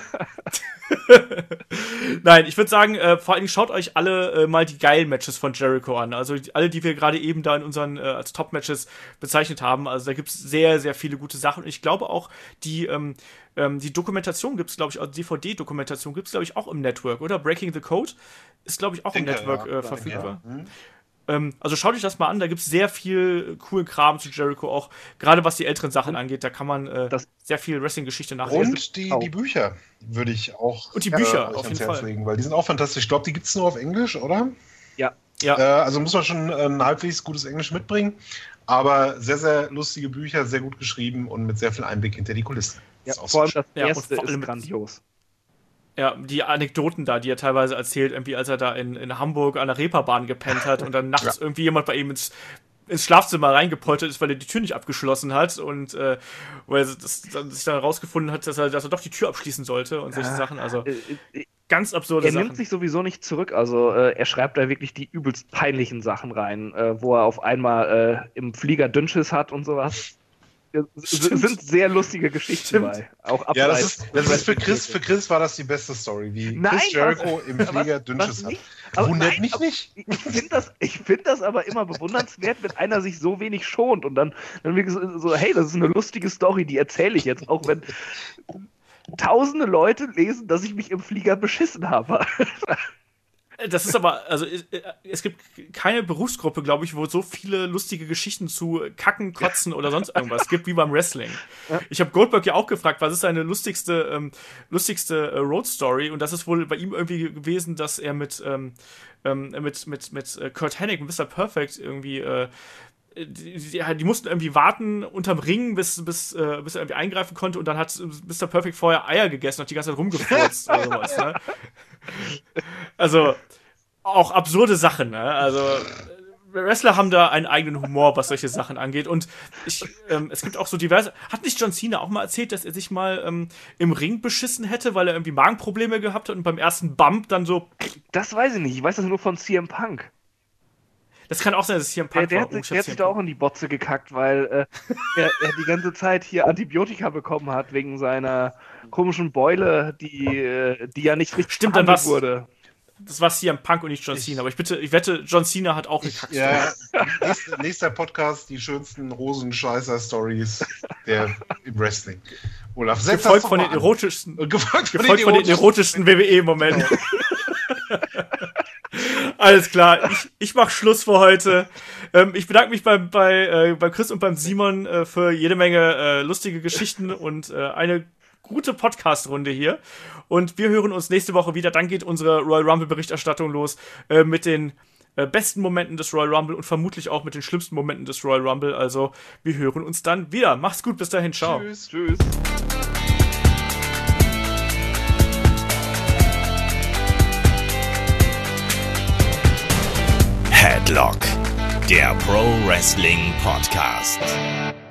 Nein, ich würde sagen, vor allem schaut euch alle mal die geilen Matches von Jericho an. Also alle, die wir gerade eben da in unseren als Top-Matches bezeichnet haben. Also da gibt's sehr, sehr viele gute Sachen. Und ich glaube auch, die Dokumentation gibt's, glaube ich, also DVD-Dokumentation gibt's, glaube ich, auch im Network, oder? Breaking the Code ist, glaube ich, auch im Network verfügbar. Ja. Also schaut euch das mal an, da gibt es sehr viel coolen Kram zu Jericho, auch gerade was die älteren Sachen angeht, da kann man sehr viel Wrestling-Geschichte nachlesen. Und die Bücher würde ich auch und die Bücher auf jeden Fall legen, weil die sind auch fantastisch. Ich glaube, die gibt es nur auf Englisch, oder? Ja. Also muss man schon ein halbwegs gutes Englisch mitbringen, aber sehr, sehr lustige Bücher, sehr gut geschrieben und mit sehr viel Einblick hinter die Kulissen. Ja, vor allem das erste ist grandios. Ja, die Anekdoten da, die er teilweise erzählt, irgendwie als er da in Hamburg an der Reeperbahn gepennt hat und dann nachts irgendwie jemand bei ihm ins Schlafzimmer reingepoltert ist, weil er die Tür nicht abgeschlossen hat und wo er sich dann rausgefunden hat, dass er doch die Tür abschließen sollte und solche Sachen, also ganz absurde Sachen. Er nimmt sich sowieso nicht zurück, also er schreibt da wirklich die übelst peinlichen Sachen rein, wo er auf einmal im Flieger Dünnschiss hat und sowas. Es sind sehr lustige Geschichten bei. Auch das ist für Chris war das die beste Story, wie Chris Jericho im Flieger Dünnschiss hat. Wundert mich nicht. Ich finde das aber immer bewundernswert, wenn einer sich so wenig schont und dann wirklich so, hey, das ist eine lustige Story, die erzähle ich jetzt, auch wenn tausende Leute lesen, dass ich mich im Flieger beschissen habe. Das ist aber, also es gibt keine Berufsgruppe, glaube ich, wo es so viele lustige Geschichten zu Kacken, Kotzen oder sonst irgendwas gibt, wie beim Wrestling. Ja. Ich habe Goldberg ja auch gefragt, was ist seine lustigste Road-Story? Und das ist wohl bei ihm irgendwie gewesen, dass er mit Kurt Hennig und Mr. Perfect irgendwie die mussten irgendwie warten unterm Ring, bis er irgendwie eingreifen konnte und dann hat Mr. Perfect vorher Eier gegessen und die ganze Zeit rumgefurzt oder sowas, ne? Also, auch absurde Sachen, ne? Also, Wrestler haben da einen eigenen Humor, was solche Sachen angeht und es gibt auch so diverse, hat nicht John Cena auch mal erzählt, dass er sich mal im Ring beschissen hätte, weil er irgendwie Magenprobleme gehabt hat und beim ersten Bump dann so... Das weiß ich nicht, ich weiß das nur von CM Punk. Das kann auch sein, dass es hier ein Punk war. Der hat sich da auch in die Botze gekackt, weil er die ganze Zeit hier Antibiotika bekommen hat, wegen seiner komischen Beule, die ja nicht richtig behandelt wurde. Das war CM Punk und nicht John Cena, aber ich wette, John Cena hat auch gekackt. Ja, nächster Podcast, die schönsten Rosenscheißer-Stories im Wrestling. Olaf, gefolgt von den erotischsten WWE-Momenten. Alles klar, ich mach Schluss für heute. Ich bedanke mich bei Chris und beim Simon für jede Menge lustige Geschichten und eine gute Podcast-Runde hier. Und wir hören uns nächste Woche wieder. Dann geht unsere Royal Rumble-Berichterstattung los mit den besten Momenten des Royal Rumble und vermutlich auch mit den schlimmsten Momenten des Royal Rumble. Also wir hören uns dann wieder. Macht's gut, bis dahin, ciao. Tschüss. Headlock, der Pro Wrestling Podcast.